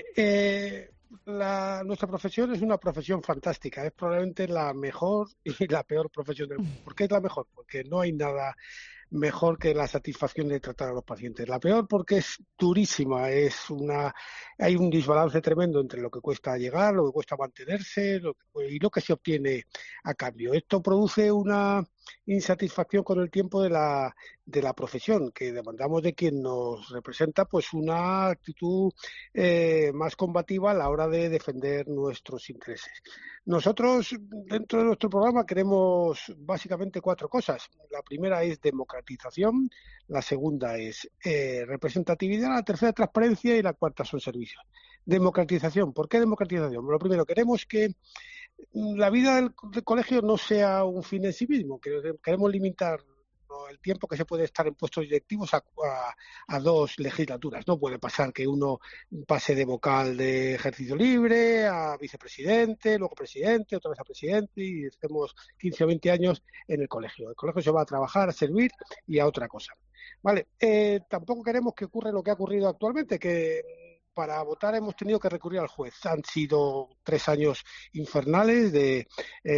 [SPEAKER 17] nuestra profesión es una profesión fantástica. Es probablemente la mejor y la peor profesión del mundo. ¿Por qué es la mejor? Porque no hay nada mejor que la satisfacción de tratar a los pacientes. La peor porque es durísima, hay un desbalance tremendo entre lo que cuesta llegar, lo que cuesta mantenerse y lo que se obtiene a cambio. Esto produce una insatisfacción con el tiempo de la profesión, que demandamos de quien nos representa pues una actitud más combativa a la hora de defender nuestros intereses. Nosotros, dentro de nuestro programa, queremos básicamente 4 cosas. La primera es democratización, la segunda es representatividad, la tercera transparencia y la cuarta son servicios. Democratización. ¿Por qué democratización? Lo primero, queremos que la vida del colegio no sea un fin en sí mismo. Queremos limitar el tiempo que se puede estar en puestos directivos a 2 legislaturas. No puede pasar que uno pase de vocal de ejercicio libre a vicepresidente, luego presidente, otra vez a presidente y estemos 15 o 20 años en el colegio. El colegio se va a trabajar, a servir y a otra cosa. Vale, tampoco queremos que ocurra lo que ha ocurrido actualmente, que para votar hemos tenido que recurrir al juez. Han sido 3 años infernales de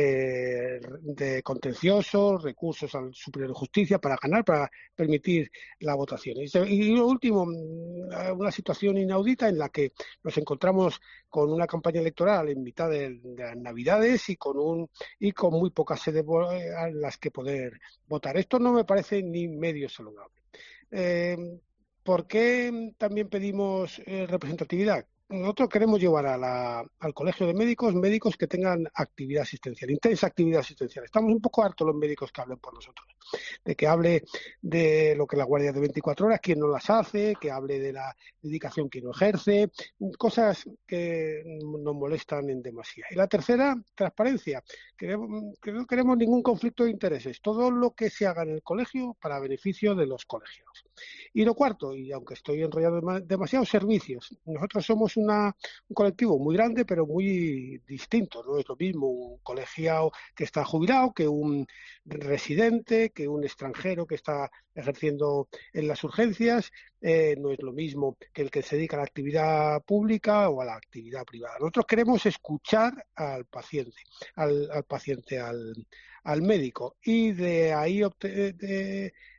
[SPEAKER 17] contenciosos, recursos al Superior de Justicia para ganar, para permitir la votación. Y lo último, una situación inaudita en la que nos encontramos con una campaña electoral en mitad de las Navidades y con muy pocas sedes a las que poder votar. Esto no me parece ni medio saludable. ¿Por qué también pedimos representatividad? Nosotros queremos llevar al Colegio de Médicos que tengan actividad asistencial, intensa actividad asistencial. Estamos un poco hartos los médicos que hablen por nosotros, de que hable de lo que la guardia de 24 horas, quién no las hace, que hable de la dedicación que no ejerce, cosas que nos molestan en demasía. Y la tercera, transparencia. Que no queremos ningún conflicto de intereses. Todo lo que se haga en el colegio para beneficio de los colegiados. Y lo cuarto, y aunque estoy enrollado demasiado, servicios. Nosotros somos un colectivo muy grande, pero muy distinto. No es lo mismo un colegiado que está jubilado que un residente, que un extranjero que está ejerciendo en las urgencias. No es lo mismo que el que se dedica a la actividad pública o a la actividad privada. Nosotros queremos escuchar al paciente, al médico, y de ahí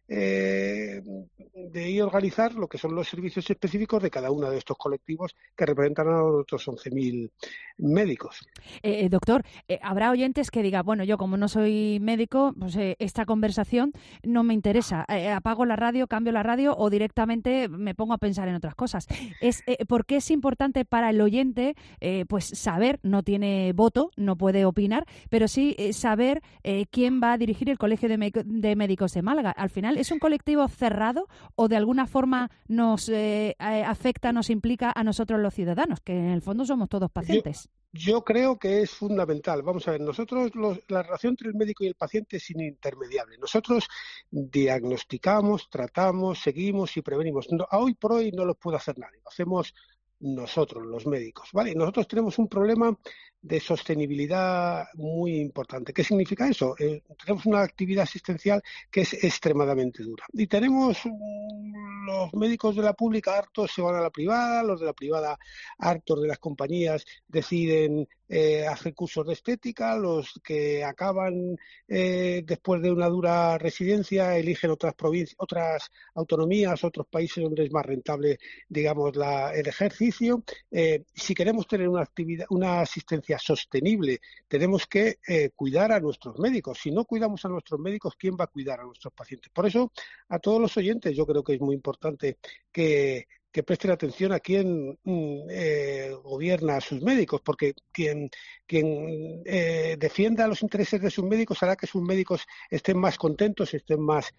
[SPEAKER 17] de organizar lo que son los servicios específicos de cada uno de estos colectivos que representan a los otros 11.000 médicos.
[SPEAKER 3] Doctor, habrá oyentes que digan, bueno, yo como no soy médico, pues esta conversación no me interesa. Apago la radio, cambio la radio o directamente me pongo a pensar en otras cosas. ¿Por qué es importante para el oyente pues saber, no tiene voto, no puede opinar, pero sí saber quién va a dirigir el Colegio de Médicos de Málaga? Al final, ¿es un colectivo cerrado o de alguna forma nos afecta, nos implica a nosotros los ciudadanos, que en el fondo somos todos pacientes?
[SPEAKER 17] Yo creo que es fundamental. Vamos a ver, nosotros la relación entre el médico y el paciente es intermediable. Nosotros diagnosticamos, tratamos, seguimos y prevenimos. Hoy por hoy no lo puede hacer nadie. Lo hacemos nosotros, los médicos, ¿vale? Nosotros tenemos un problema de sostenibilidad muy importante. ¿Qué significa eso? Tenemos una actividad asistencial que es extremadamente dura. Y tenemos los médicos de la pública hartos se van a la privada, los de la privada hartos de las compañías deciden hacer cursos de estética, los que acaban después de una dura residencia eligen otras provincias, otras autonomías, otros países donde es más rentable, digamos, el ejercicio. Si queremos tener una asistencia sostenible, tenemos que cuidar a nuestros médicos. Si no cuidamos a nuestros médicos, ¿quién va a cuidar a nuestros pacientes? Por eso, a todos los oyentes, yo creo que es muy importante que presten atención a quién gobierna a sus médicos, porque quien defienda los intereses de sus médicos hará que sus médicos estén más contentos, estén más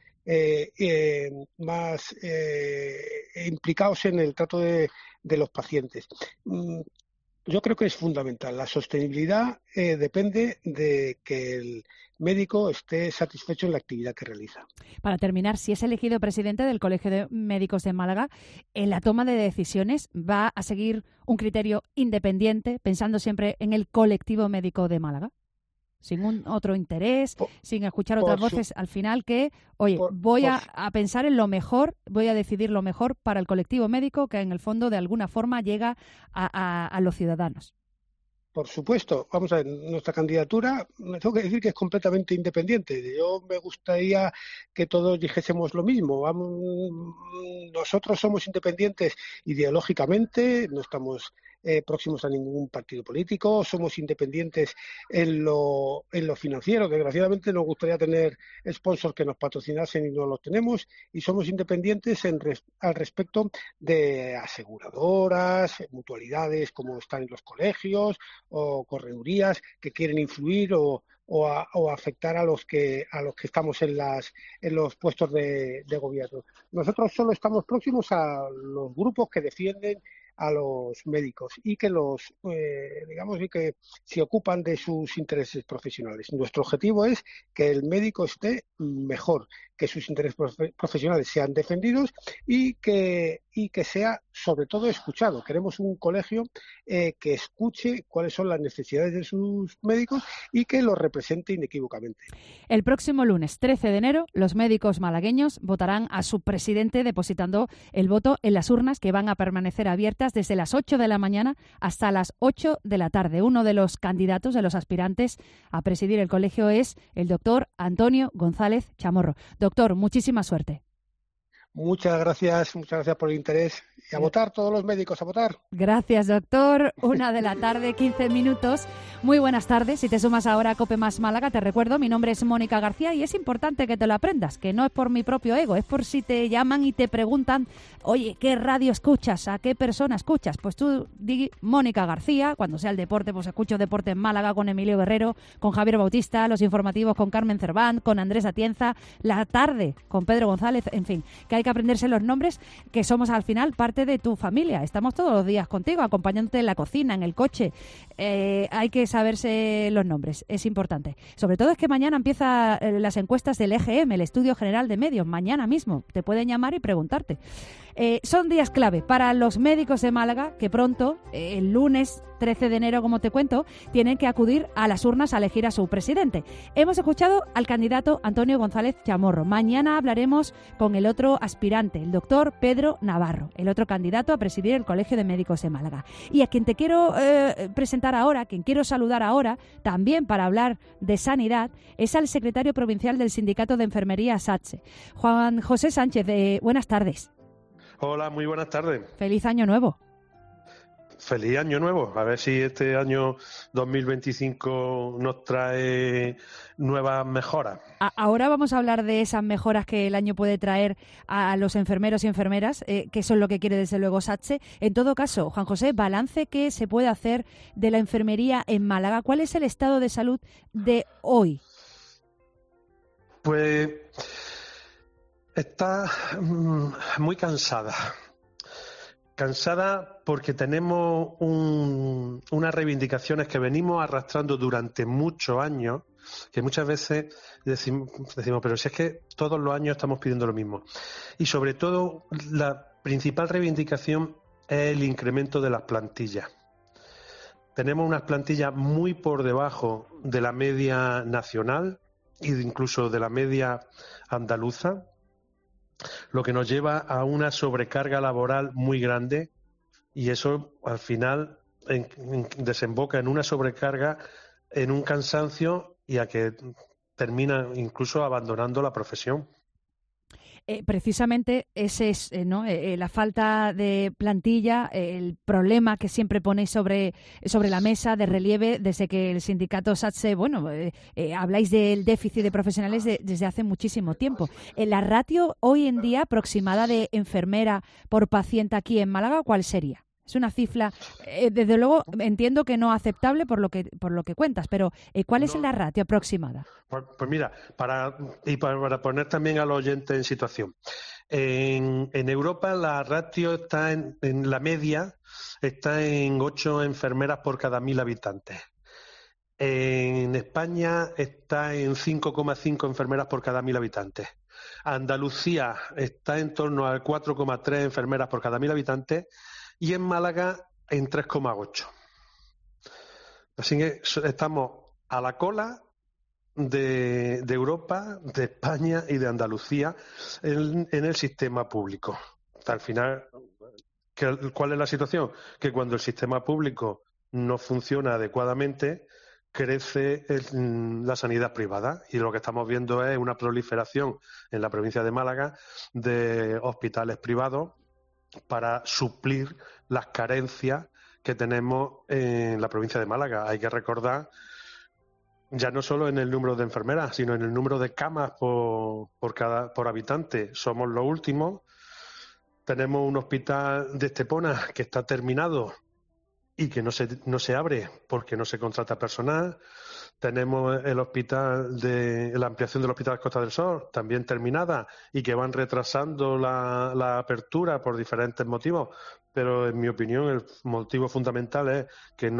[SPEAKER 17] implicados en el trato de los pacientes. Yo creo que es fundamental. La sostenibilidad depende de que el médico esté satisfecho en la actividad que realiza.
[SPEAKER 3] Para terminar, si es elegido presidente del Colegio de Médicos de Málaga, en la toma de decisiones va a seguir un criterio independiente, pensando siempre en el colectivo médico de Málaga, sin otro interés, sin escuchar otras voces, al final que, voy a pensar en lo mejor, voy a decidir lo mejor para el colectivo médico que en el fondo de alguna forma llega a los ciudadanos.
[SPEAKER 17] Por supuesto, vamos a ver, nuestra candidatura, me tengo que decir que es completamente independiente. Yo me gustaría que todos dijésemos lo mismo. Nosotros somos independientes ideológicamente, no estamos próximos a ningún partido político, somos independientes en lo financiero. Desgraciadamente nos gustaría tener sponsors que nos patrocinasen y no los tenemos, y somos independientes al respecto de aseguradoras, mutualidades como están en los colegios o corredurías que quieren influir o afectar a los que estamos en los puestos de gobierno. Nosotros solo estamos próximos a los grupos que defienden a los médicos y que y que se ocupan de sus intereses profesionales. Nuestro objetivo es que el médico esté mejor, que sus intereses profesionales sean defendidos y que sea sobre todo escuchado. Queremos un colegio que escuche cuáles son las necesidades de sus médicos y que los represente inequívocamente.
[SPEAKER 3] El próximo lunes 13 de enero, los médicos malagueños votarán a su presidente depositando el voto en las urnas que van a permanecer abiertas desde las 8 de la mañana hasta las 8 de la tarde. Uno de los candidatos, de los aspirantes a presidir el colegio es el doctor Antonio González Chamorro. Doctor, muchísima suerte.
[SPEAKER 17] Muchas gracias por el interés. Y a votar, todos los médicos, a votar.
[SPEAKER 3] Gracias, doctor. 1 de la tarde, 15 minutos. Muy buenas tardes. Si te sumas ahora a COPE Más Málaga, te recuerdo, mi nombre es Mónica García y es importante que te lo aprendas, que no es por mi propio ego, es por si te llaman y te preguntan, oye, ¿qué radio escuchas? ¿A qué persona escuchas? Pues tú di Mónica García. Cuando sea el deporte, pues escucho Deporte en Málaga con Emilio Guerrero, con Javier Bautista, los informativos con Carmen Cerván, con Andrés Atienza, la tarde con Pedro González, en fin, que hay que aprenderse los nombres, que somos al final parte de tu familia. Estamos todos los días contigo, acompañándote en la cocina, en el coche. Hay que saberse los nombres, es importante. Sobre todo es que mañana empiezan las encuestas del EGM, el Estudio General de Medios, mañana mismo. Te pueden llamar y preguntarte. Son días clave para los médicos de Málaga que pronto, el lunes 13 de enero, como te cuento, tienen que acudir a las urnas a elegir a su presidente. Hemos escuchado al candidato Antonio González Chamorro. Mañana hablaremos con el otro aspirante, el doctor Pedro Navarro, el otro candidato a presidir el Colegio de Médicos de Málaga. Y a quien te quiero presentar ahora, quien quiero saludar ahora, también para hablar de sanidad, es al secretario provincial del Sindicato de Enfermería SATSE, Juan José Sánchez. Buenas tardes.
[SPEAKER 18] Hola, muy buenas tardes.
[SPEAKER 3] Feliz año nuevo.
[SPEAKER 18] Feliz año nuevo. A ver si este año 2025 nos trae nuevas mejoras.
[SPEAKER 3] Ahora vamos a hablar de esas mejoras que el año puede traer a los enfermeros y enfermeras, que eso es lo que quiere desde luego SATSE. En todo caso, Juan José, balance que se puede hacer de la enfermería en Málaga. ¿Cuál es el estado de salud de hoy?
[SPEAKER 18] Pues está muy cansada. Cansada porque tenemos unas reivindicaciones que venimos arrastrando durante muchos años, que muchas veces decimos, pero si es que todos los años estamos pidiendo lo mismo. Y sobre todo, la principal reivindicación es el incremento de las plantillas. Tenemos unas plantillas muy por debajo de la media nacional e incluso de la media andaluza, lo que nos lleva a una sobrecarga laboral muy grande y eso al final desemboca en una sobrecarga, en un cansancio y a que termina incluso abandonando la profesión.
[SPEAKER 3] Precisamente ese es la falta de plantilla, el problema que siempre ponéis sobre la mesa de relieve desde que el sindicato SATSE, habláis del déficit de profesionales desde hace muchísimo tiempo. La ratio hoy en día aproximada de enfermera por paciente aquí en Málaga, ¿cuál sería? Es una cifra, desde luego entiendo que no aceptable por lo que cuentas, pero ¿cuál es la ratio aproximada?
[SPEAKER 18] Pues mira, para poner también a los oyentes en situación. En Europa la ratio está en la media, está en 8 enfermeras por cada 1.000 habitantes. En España está en 5,5 enfermeras por cada 1.000 habitantes. Andalucía está en torno a 4,3 enfermeras por cada 1.000 habitantes. Y en Málaga en 3,8. Así que estamos a la cola de Europa, de España y de Andalucía en el sistema público. Al final, ¿cuál es la situación? Que cuando el sistema público no funciona adecuadamente, crece la sanidad privada y lo que estamos viendo es una proliferación en la provincia de Málaga de hospitales privados para suplir las carencias que tenemos en la provincia de Málaga. Hay que recordar, ya no solo en el número de enfermeras, sino en el número de camas por habitante. Somos los últimos. Tenemos un hospital de Estepona que está terminado y que no se abre porque no se contrata personal. Tenemos la ampliación del Hospital Costa del Sol, también terminada, y que van retrasando la apertura por diferentes motivos. Pero, en mi opinión, el motivo fundamental es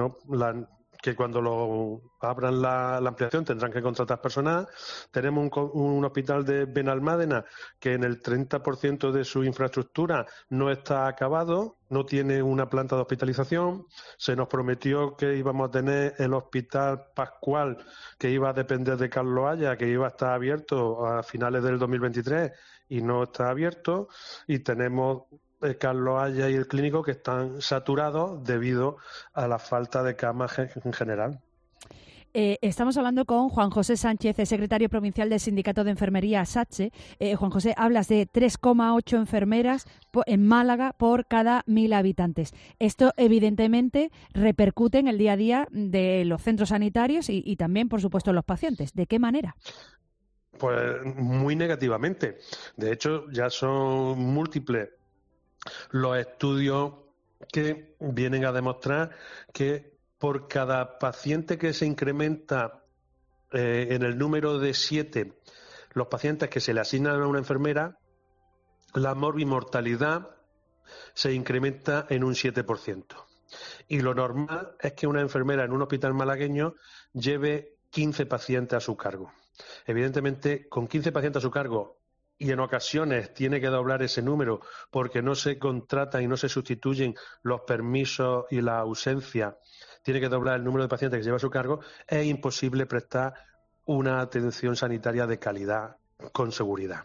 [SPEAKER 18] que cuando lo abran la ampliación tendrán que contratar personal. Tenemos un hospital de Benalmádena que en el 30% de su infraestructura no está acabado, no tiene una planta de hospitalización. Se nos prometió que íbamos a tener el Hospital Pascual, que iba a depender de Carlos Haya, que iba a estar abierto a finales del 2023 y no está abierto. Y tenemos Carlos Haya y el Clínico que están saturados debido a la falta de camas en general.
[SPEAKER 3] Estamos hablando con Juan José Sánchez, el secretario provincial del Sindicato de Enfermería SATSE. Juan José, hablas de 3,8 enfermeras en Málaga por cada 1.000 habitantes. Esto, evidentemente, repercute en el día a día de los centros sanitarios y también, por supuesto, en los pacientes. ¿De qué manera?
[SPEAKER 18] Pues muy negativamente. De hecho, ya son múltiples los estudios que vienen a demostrar que por cada paciente que se incrementa en el número de 7 los pacientes que se le asignan a una enfermera, la morbimortalidad se incrementa en un 7%. Y lo normal es que una enfermera en un hospital malagueño lleve 15 pacientes a su cargo. Evidentemente, con 15 pacientes a su cargo y en ocasiones tiene que doblar ese número porque no se contratan y no se sustituyen los permisos y la ausencia, tiene que doblar el número de pacientes que lleva a su cargo, es imposible prestar una atención sanitaria de calidad con seguridad.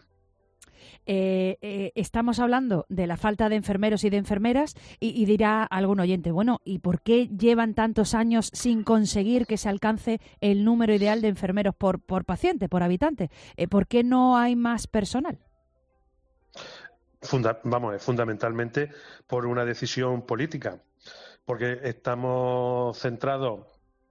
[SPEAKER 3] Estamos hablando de la falta de enfermeros y de enfermeras y dirá algún oyente, bueno, ¿y por qué llevan tantos años sin conseguir que se alcance el número ideal de enfermeros por paciente, por habitante? ¿Por qué no hay más personal?
[SPEAKER 18] Fundamentalmente por una decisión política, porque estamos centrados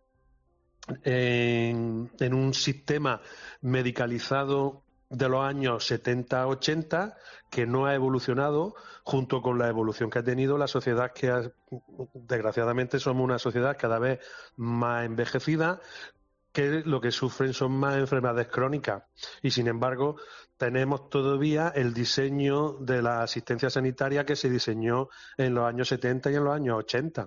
[SPEAKER 18] en un sistema medicalizado de los años 70-80 que no ha evolucionado junto con la evolución que ha tenido la sociedad, desgraciadamente somos una sociedad cada vez más envejecida, que lo que sufren son más enfermedades crónicas y sin embargo tenemos todavía el diseño de la asistencia sanitaria que se diseñó en los años 70 y en los años 80.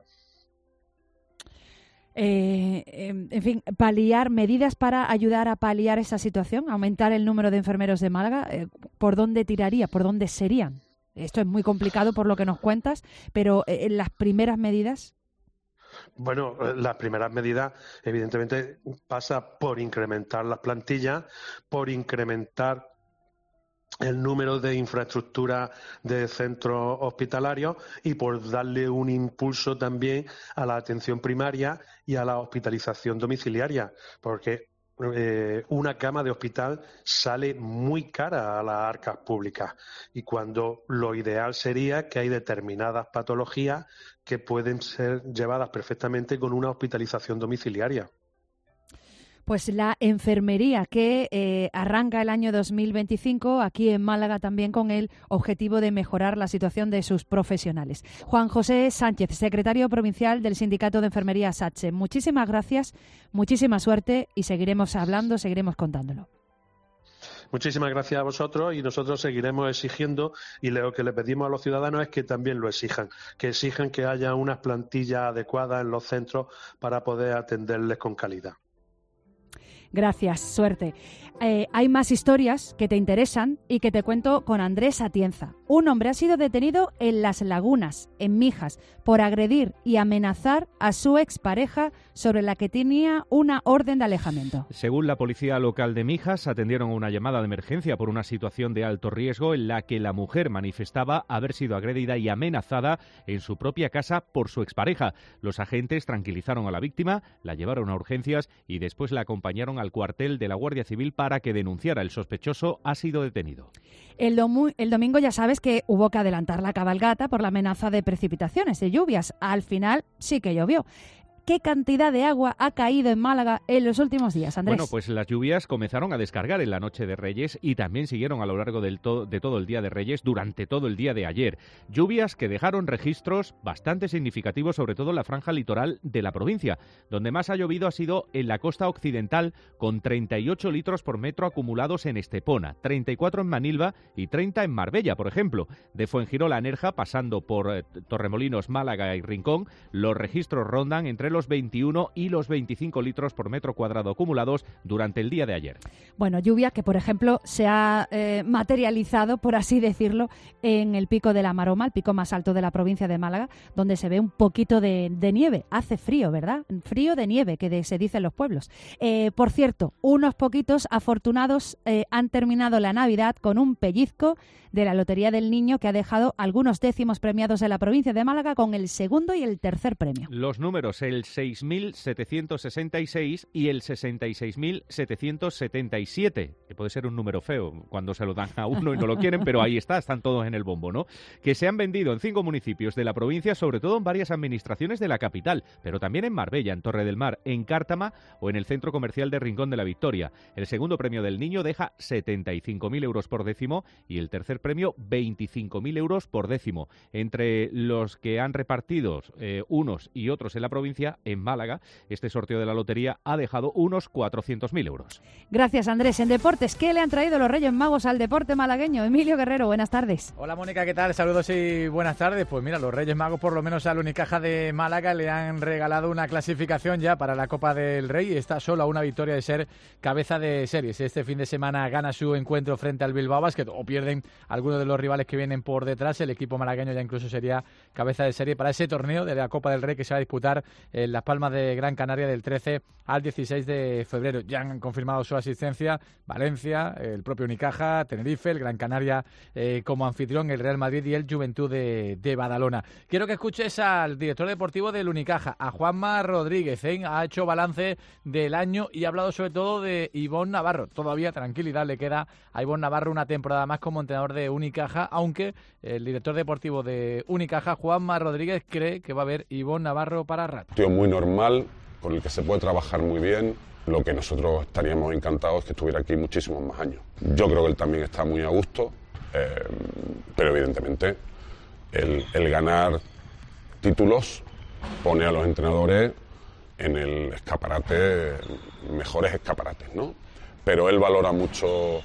[SPEAKER 3] En fin, medidas para ayudar a paliar esa situación, aumentar el número de enfermeros de Málaga, ¿por dónde tiraría? ¿Por dónde serían? Esto es muy complicado por lo que nos cuentas, pero las primeras medidas.
[SPEAKER 18] Bueno, las primeras medidas evidentemente pasa por incrementar las plantillas, por incrementar el número de infraestructura de centros hospitalarios y por darle un impulso también a la atención primaria y a la hospitalización domiciliaria, porque una cama de hospital sale muy cara a las arcas públicas y cuando lo ideal sería que hay determinadas patologías que pueden ser llevadas perfectamente con una hospitalización domiciliaria.
[SPEAKER 3] Pues la enfermería que arranca el año 2025 aquí en Málaga también con el objetivo de mejorar la situación de sus profesionales. Juan José Sánchez, secretario provincial del Sindicato de Enfermería SATSE. Muchísimas gracias, muchísima suerte y seguiremos hablando, seguiremos contándolo.
[SPEAKER 18] Muchísimas gracias a vosotros y nosotros seguiremos exigiendo y lo que le pedimos a los ciudadanos es que también lo exijan, que haya unas plantillas adecuadas en los centros para poder atenderles con calidad.
[SPEAKER 3] Gracias, suerte. Hay más historias que te interesan y que te cuento con Andrés Atienza. Un hombre ha sido detenido en Las Lagunas, en Mijas, por agredir y amenazar a su expareja sobre la que tenía una orden de alejamiento.
[SPEAKER 6] Según la policía local de Mijas, atendieron una llamada de emergencia por una situación de alto riesgo en la que la mujer manifestaba haber sido agredida y amenazada en su propia casa por su expareja. Los agentes tranquilizaron a la víctima, la llevaron a urgencias y después la acompañaron al cuartel de la Guardia Civil para que denunciara. El sospechoso ha sido detenido.
[SPEAKER 3] El domingo ya sabes que hubo que adelantar la cabalgata por la amenaza de precipitaciones, de lluvias. Al final sí que llovió. ¿Qué cantidad de agua ha caído en Málaga en los últimos días, Andrés?
[SPEAKER 6] Bueno, pues las lluvias comenzaron a descargar en la noche de Reyes y también siguieron a lo largo de todo el día de Reyes durante todo el día de ayer. Lluvias que dejaron registros bastante significativos, sobre todo en la franja litoral de la provincia. Donde más ha llovido ha sido en la costa occidental, con 38 litros por metro acumulados en Estepona, 34 en Manilva y 30 en Marbella, por ejemplo. De Fuengirola a Nerja, pasando por Torremolinos, Málaga y Rincón, los registros rondan entre los 21 y los 25 litros por metro cuadrado acumulados durante el día de ayer.
[SPEAKER 3] Bueno, lluvia que, por ejemplo, se ha materializado, por así decirlo, en el Pico de la Maroma, el pico más alto de la provincia de Málaga, donde se ve un poquito de nieve. Hace frío, ¿verdad? Frío de nieve, que se dice en los pueblos. Por cierto, unos poquitos afortunados han terminado la Navidad con un pellizco de la Lotería del Niño que ha dejado algunos décimos premiados de la provincia de Málaga con el segundo y el tercer premio.
[SPEAKER 6] Los números, el 6.766 y el 66.777, que puede ser un número feo cuando se lo dan a uno y no lo quieren, pero ahí está, están todos en el bombo, ¿no? Que se han vendido en 5 municipios de la provincia, sobre todo en varias administraciones de la capital, pero también en Marbella, en Torre del Mar, en Cártama o en el centro comercial de Rincón de la Victoria. El segundo premio del Niño deja 75.000 euros por décimo y el tercer premio 25.000 euros por décimo. Entre los que han repartido unos y otros en la provincia, en Málaga, este sorteo de la lotería ha dejado unos 400.000 euros.
[SPEAKER 3] Gracias, Andrés. En deportes, ¿qué le han traído los Reyes Magos al deporte malagueño? Emilio Guerrero, buenas tardes.
[SPEAKER 19] Hola, Mónica, ¿qué tal? Saludos y buenas tardes. Pues mira, los Reyes Magos, por lo menos al Unicaja de Málaga, le han regalado una clasificación ya para la Copa del Rey. Está solo a una victoria de ser cabeza de series. Este fin de semana gana su encuentro frente al Bilbao Basket, o pierden algunos de los rivales que vienen por detrás. El equipo malagueño ya incluso sería cabeza de serie para ese torneo de la Copa del Rey que se va a disputar en Las Palmas de Gran Canaria del 13 al 16 de febrero. Ya han confirmado su asistencia Valencia, el propio Unicaja, Tenerife, el Gran Canaria como anfitrión, el Real Madrid y el Juventud de Badalona. Quiero que escuches al director deportivo del Unicaja, a Juanma Rodríguez. Ha hecho balance del año y ha hablado sobre todo de Ivonne Navarro. Todavía tranquilidad le queda a Ivonne Navarro una temporada más como entrenador de Unicaja, aunque el director deportivo de Unicaja, Juanma Rodríguez, cree que va a haber Ivonne Navarro para rato.
[SPEAKER 20] Tío muy normal, con el que se puede trabajar muy bien. Lo que nosotros estaríamos encantados es que estuviera aquí muchísimos más años. Yo creo que él también está muy a gusto, pero evidentemente el ganar títulos pone a los entrenadores en el escaparate, mejores escaparates, ¿no? Pero él valora mucho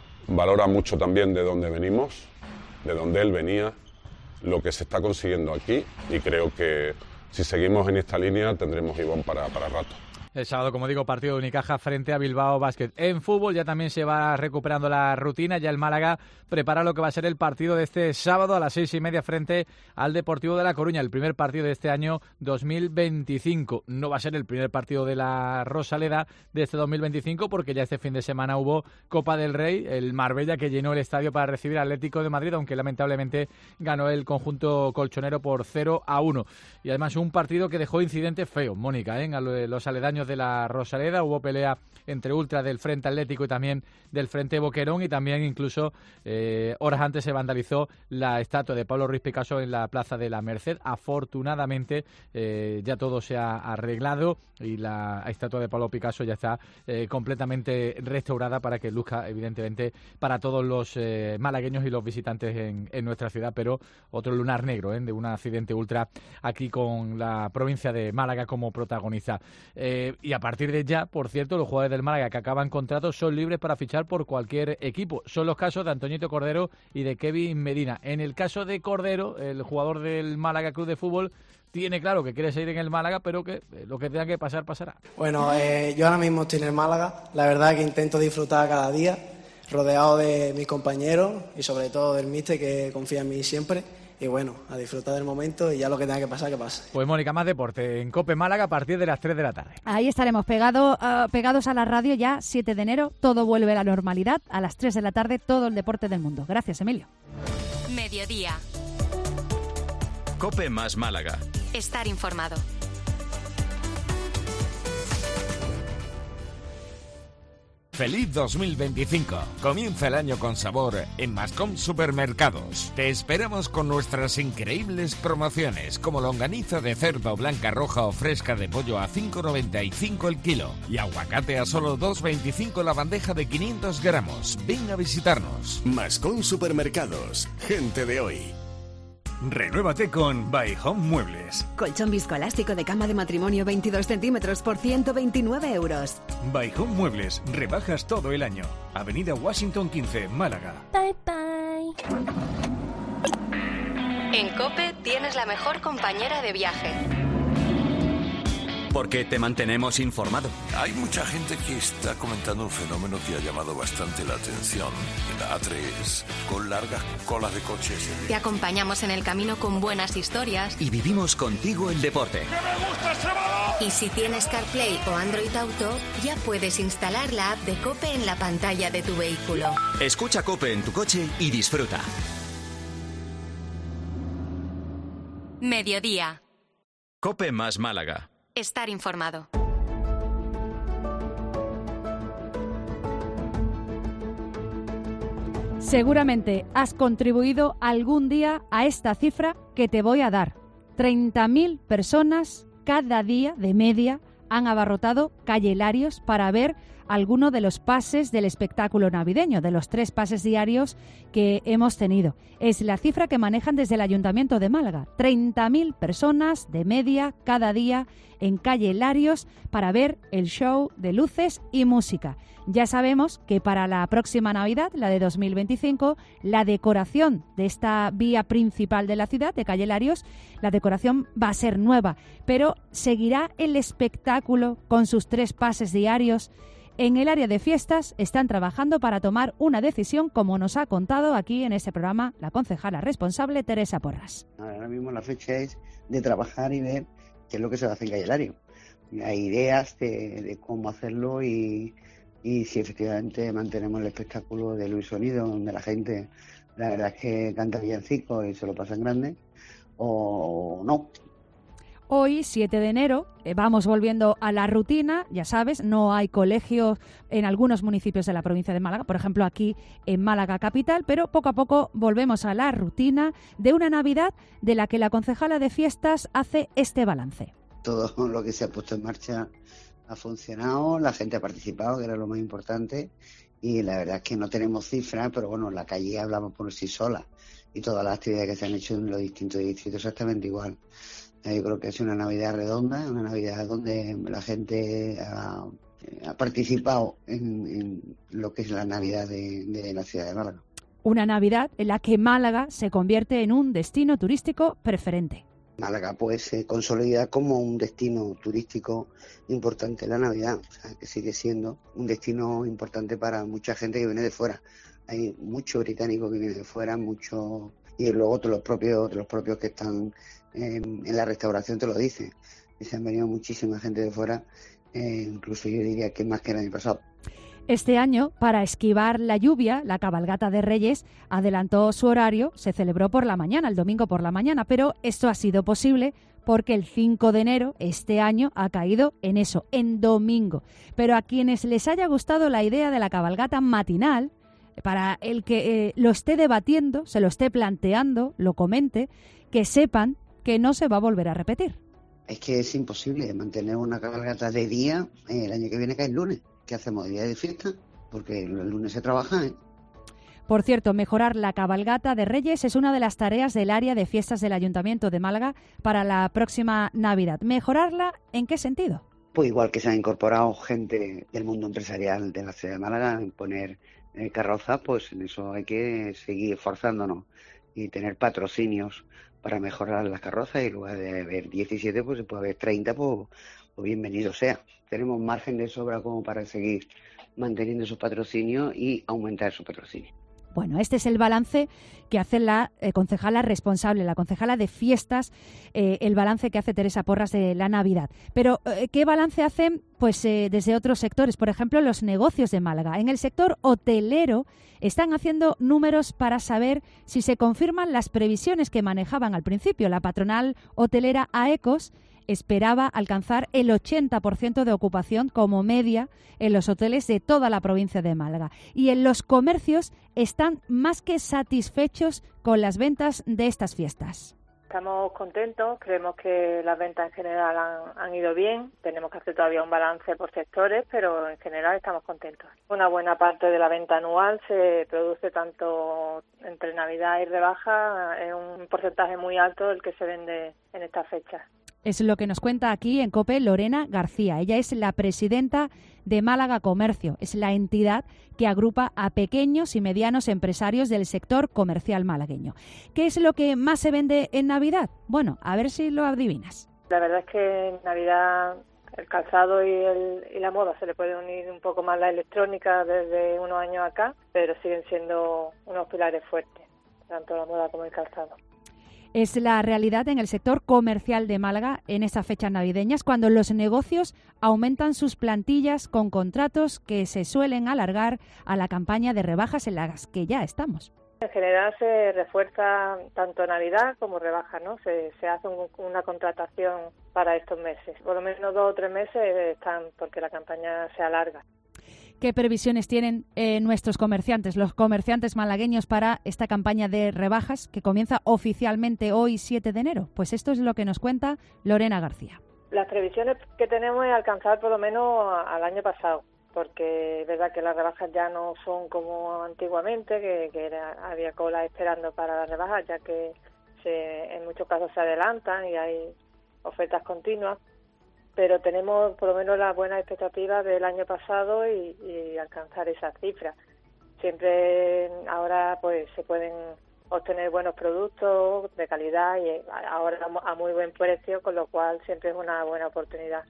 [SPEAKER 20] también de dónde venimos, de dónde él venía, lo que se está consiguiendo aquí, y creo que si seguimos en esta línea tendremos Ivonne para rato.
[SPEAKER 19] El sábado, como digo, partido de Unicaja frente a Bilbao Basket. En fútbol ya también se va recuperando la rutina. Ya el Málaga prepara lo que va a ser el partido de este sábado a las 6:30 frente al Deportivo de La Coruña. El primer partido de este año 2025. No va a ser el primer partido de la Rosaleda de este 2025 porque ya este fin de semana hubo Copa del Rey. El Marbella que llenó el estadio para recibir al Atlético de Madrid, aunque lamentablemente ganó el conjunto colchonero por 0-1. Y además un partido que dejó incidentes feos, Mónica, a los aledaños de la Rosaleda. Hubo pelea entre ultras del Frente Atlético y también del Frente Boquerón, y también incluso horas antes se vandalizó la estatua de Pablo Ruiz Picasso en la Plaza de la Merced. Afortunadamente ya todo se ha arreglado y la estatua de Pablo Picasso ya está completamente restaurada para que luzca evidentemente para todos los malagueños y los visitantes en nuestra ciudad. Pero otro lunar negro de un accidente ultra aquí con la provincia de Málaga como protagonista. Y a partir de ya, por cierto, los jugadores del Málaga que acaban contratos son libres para fichar por cualquier equipo. Son los casos de Antoñito Cordero y de Kevin Medina. En el caso de Cordero, el jugador del Málaga Club de Fútbol tiene claro que quiere seguir en el Málaga, pero que lo que tenga que pasar, pasará.
[SPEAKER 21] Bueno, yo ahora mismo estoy en el Málaga. La verdad que intento disfrutar cada día, rodeado de mis compañeros y sobre todo del míster que confía en mí siempre. Y bueno, a disfrutar del momento y ya lo que tenga que pasar, que pase.
[SPEAKER 19] Pues Mónica, más deporte en COPE Málaga a partir de las 3 de la tarde.
[SPEAKER 3] Ahí estaremos pegados a la radio ya 7 de enero. Todo vuelve a la normalidad. A las 3 de la tarde, todo el deporte del mundo. Gracias, Emilio.
[SPEAKER 1] Mediodía.
[SPEAKER 13] COPE más Málaga.
[SPEAKER 1] Estar informado.
[SPEAKER 22] ¡Feliz 2025! Comienza el año con sabor en Mascom Supermercados. Te esperamos con nuestras increíbles promociones, como longaniza de cerdo blanca, roja o fresca de pollo a 5,95 el kilo y aguacate a solo 2,25 la bandeja de 500 gramos. Ven a visitarnos.
[SPEAKER 23] Mascom Supermercados. Gente de hoy.
[SPEAKER 13] Renuévate con By Home Muebles.
[SPEAKER 14] Colchón viscoelástico de cama de matrimonio 22 centímetros por 129 euros.
[SPEAKER 13] By Home Muebles. Rebajas todo el año. Avenida Washington 15, Málaga.
[SPEAKER 1] Bye bye. En COPE tienes la mejor compañera de viaje.
[SPEAKER 24] Porque te mantenemos informado.
[SPEAKER 25] Hay mucha gente que está comentando un fenómeno que ha llamado bastante la atención. En la A3, con largas colas de coches.
[SPEAKER 1] Te acompañamos en el camino con buenas historias.
[SPEAKER 24] Y vivimos contigo el deporte.
[SPEAKER 25] ¡Que me gusta ese balón!
[SPEAKER 1] Y si tienes CarPlay o Android Auto, ya puedes instalar la app de COPE en la pantalla de tu vehículo.
[SPEAKER 24] Escucha COPE en tu coche y disfruta.
[SPEAKER 1] Mediodía.
[SPEAKER 13] COPE más Málaga.
[SPEAKER 1] Estar informado.
[SPEAKER 3] Seguramente has contribuido algún día a esta cifra que te voy a dar. 30.000 personas cada día de media han abarrotado Calle Larios para ver alguno de los pases del espectáculo navideño, de los 3 pases diarios que hemos tenido. Es la cifra que manejan desde el Ayuntamiento de Málaga. 30.000 personas de media cada día en calle Larios para ver el show de luces y música. Ya sabemos que para la próxima Navidad, la de 2025, la decoración de esta vía principal de la ciudad, de calle Larios, la decoración va a ser nueva, pero seguirá el espectáculo con sus 3 pases diarios. En el área de fiestas están trabajando para tomar una decisión, como nos ha contado aquí en este programa la concejala responsable Teresa Porras.
[SPEAKER 2] Ahora mismo la fecha es de trabajar y ver qué es lo que se va a hacer en calle Larios. Hay ideas de cómo hacerlo y si efectivamente mantenemos el espectáculo de luz y sonido, donde la gente, la verdad es que canta villancicos y se lo pasan grande, o no.
[SPEAKER 3] Hoy, 7 de enero, vamos volviendo a la rutina. Ya sabes, no hay colegios en algunos municipios de la provincia de Málaga, por ejemplo aquí en Málaga capital, pero poco a poco volvemos a la rutina de una Navidad de la que la concejala de fiestas hace este balance.
[SPEAKER 2] Todo lo que se ha puesto en marcha ha funcionado, la gente ha participado, que era lo más importante, y la verdad es que no tenemos cifras, pero bueno, la calle hablamos por sí sola, y todas las actividades que se han hecho en los distintos distritos exactamente igual. Yo creo que es una Navidad redonda, una Navidad donde la gente ha participado en lo que es la Navidad de la ciudad de Málaga.
[SPEAKER 3] Una Navidad en la que Málaga se convierte en un destino turístico preferente.
[SPEAKER 2] Málaga pues se consolida como un destino turístico importante en la Navidad, o sea, que sigue siendo un destino importante para mucha gente que viene de fuera. Hay mucho británico que viene de fuera, mucho, y luego de los propios que están en la restauración te lo dicen. Y se han venido muchísima gente de fuera, incluso yo diría que más que el año pasado.
[SPEAKER 3] Este año, para esquivar la lluvia, la cabalgata de Reyes adelantó su horario, se celebró por la mañana, el domingo por la mañana, pero esto ha sido posible porque el 5 de enero este año ha caído en eso, en domingo. Pero a quienes les haya gustado la idea de la cabalgata matinal, para el que lo esté debatiendo, se lo esté planteando, lo comente, que sepan que no se va a volver a repetir.
[SPEAKER 2] Es que es imposible mantener una cabalgata de día el año que viene, que es lunes. ¿Qué hacemos? ¿Día de fiesta? Porque el lunes se trabaja, ¿eh?
[SPEAKER 3] Por cierto, mejorar la cabalgata de Reyes es una de las tareas del área de fiestas del Ayuntamiento de Málaga para la próxima Navidad. ¿Mejorarla en qué sentido?
[SPEAKER 2] Pues igual que se ha incorporado gente del mundo empresarial de la ciudad de Málaga en poner carrozas, pues en eso hay que seguir esforzándonos y tener patrocinios para mejorar las carrozas, y en lugar de haber 17, pues se puede haber 30, pues bienvenido sea. Tenemos margen de sobra como para seguir manteniendo esos patrocinios y aumentar esos patrocinios.
[SPEAKER 3] Bueno, este es el balance que hace la concejala responsable, la concejala de fiestas, el balance que hace Teresa Porras de la Navidad. Pero, ¿qué balance hacen? Pues desde otros sectores, por ejemplo, los negocios de Málaga. En el sector hotelero están haciendo números para saber si se confirman las previsiones que manejaban al principio. La patronal hotelera AECOS esperaba alcanzar el 80% de ocupación como media en los hoteles de toda la provincia de Málaga. Y en los comercios están más que satisfechos con las ventas de estas fiestas.
[SPEAKER 4] Estamos contentos, creemos que las ventas en general han ido bien. Tenemos que hacer todavía un balance por sectores, pero en general estamos contentos. Una buena parte de la venta anual se produce tanto entre Navidad y rebaja, es un porcentaje muy alto el que se vende en estas fechas.
[SPEAKER 3] Es lo que nos cuenta aquí en COPE Lorena García. Ella es la presidenta de Málaga Comercio. Es la entidad que agrupa a pequeños y medianos empresarios del sector comercial malagueño. ¿Qué es lo que más se vende en Navidad? Bueno, a ver si lo adivinas.
[SPEAKER 4] La verdad es que en Navidad el calzado y la moda se le puede unir un poco más la electrónica desde unos años acá, pero siguen siendo unos pilares fuertes, tanto la moda como el calzado.
[SPEAKER 3] Es la realidad en el sector comercial de Málaga en estas fechas navideñas, cuando los negocios aumentan sus plantillas con contratos que se suelen alargar a la campaña de rebajas en las que ya estamos.
[SPEAKER 4] En general se refuerza tanto Navidad como rebajas, ¿no? Se hace una contratación para estos meses. Por lo menos 2 o 3 meses están porque la campaña se alarga.
[SPEAKER 3] ¿Qué previsiones tienen nuestros comerciantes, los comerciantes malagueños, para esta campaña de rebajas que comienza oficialmente hoy, 7 de enero? Pues esto es lo que nos cuenta Lorena García.
[SPEAKER 4] Las previsiones que tenemos es alcanzar por lo menos al año pasado. porque es verdad que las rebajas ya no son como antiguamente, que había cola esperando para las rebajas, ya que en muchos casos se adelantan y hay ofertas continuas, pero tenemos por lo menos las buenas expectativas del año pasado y alcanzar esas cifras. Siempre ahora pues se pueden obtener buenos productos de calidad y ahora a muy buen precio, con lo cual siempre es una buena oportunidad.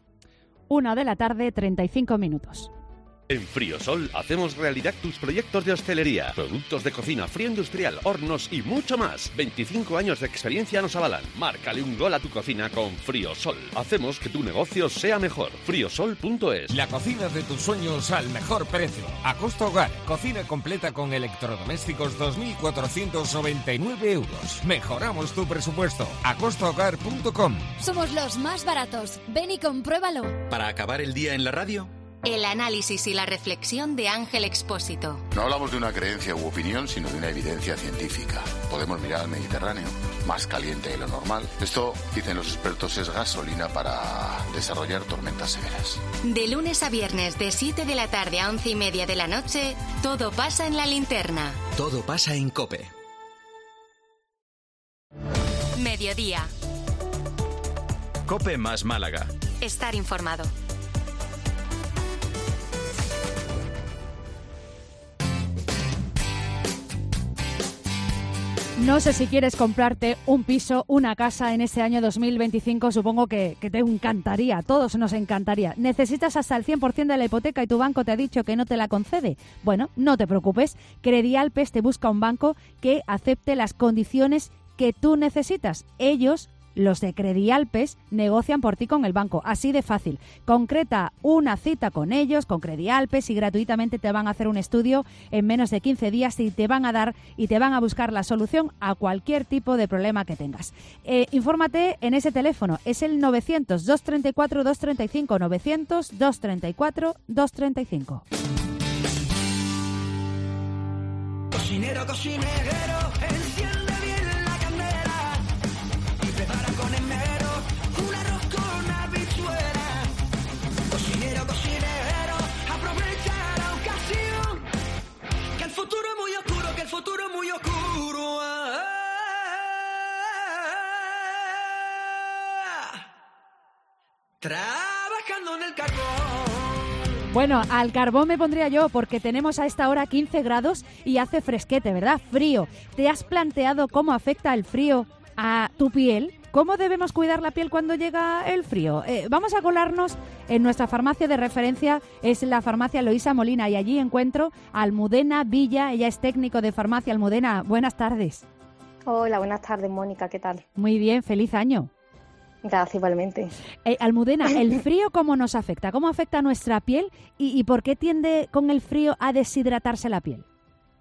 [SPEAKER 3] 1:35 p.m.
[SPEAKER 15] En Friosol hacemos realidad tus proyectos de hostelería, productos de cocina, frío industrial, hornos y mucho más. 25 años de experiencia nos avalan. Márcale un gol a tu cocina con Friosol. Hacemos que tu negocio sea mejor. Friosol.es.
[SPEAKER 22] La cocina de tus sueños al mejor precio. Acosta Hogar. Cocina completa con electrodomésticos 2.499 euros. Mejoramos tu presupuesto. acostahogar.com.
[SPEAKER 5] Somos los más baratos. Ven y compruébalo.
[SPEAKER 24] Para acabar el día en la radio,
[SPEAKER 1] el análisis y la reflexión de Ángel Expósito.
[SPEAKER 7] No hablamos de una creencia u opinión, sino de una evidencia científica. Podemos mirar al Mediterráneo, más caliente de lo normal. Esto, dicen los expertos, es gasolina para desarrollar tormentas severas.
[SPEAKER 1] De lunes a viernes, de 7 de la tarde a 11:30 de la noche, todo pasa en La Linterna.
[SPEAKER 24] todo pasa en COPE.
[SPEAKER 1] Mediodía.
[SPEAKER 24] COPE más Málaga.
[SPEAKER 1] Estar informado.
[SPEAKER 3] No sé si quieres comprarte un piso, una casa en este año 2025, supongo que te encantaría, a todos nos encantaría. ¿Necesitas hasta el 100% de la hipoteca y tu banco te ha dicho que no te la concede? Bueno, no te preocupes, Credialpes te busca un banco que acepte las condiciones que tú necesitas. Ellos, los de Credialpes, negocian por ti con el banco, así de fácil. Concreta una cita con ellos, con Credialpes, y gratuitamente te van a hacer un estudio en menos de 15 días y te van a buscar la solución a cualquier tipo de problema que tengas. Infórmate en ese teléfono, es el 900-234-235, 900-234-235.
[SPEAKER 16] Cocinero, cocinero, enciende bien la candela y prepara con esmero un arroz con habichuela. Cocinero, cocinero, aprovecha la ocasión, que el futuro es muy oscuro, que el futuro es muy oscuro. Trabajando en el carbón.
[SPEAKER 3] Bueno, al carbón me pondría yo porque tenemos a esta hora 15 grados y hace fresquete, ¿verdad? Frío. ¿Te has planteado cómo afecta el frío a tu piel? ¿Cómo debemos cuidar la piel cuando llega el frío? Vamos a colarnos en nuestra farmacia de referencia, es la farmacia Loisa Molina, y allí encuentro a Almudena Villa, ella es técnico de farmacia. Almudena, buenas tardes.
[SPEAKER 8] Hola, buenas tardes, Mónica, ¿qué tal?
[SPEAKER 3] Muy bien, feliz año.
[SPEAKER 8] Gracias, igualmente.
[SPEAKER 3] Almudena, ¿el frío cómo nos afecta? ¿Cómo afecta a nuestra piel? ¿Y por qué tiende con el frío a deshidratarse la piel?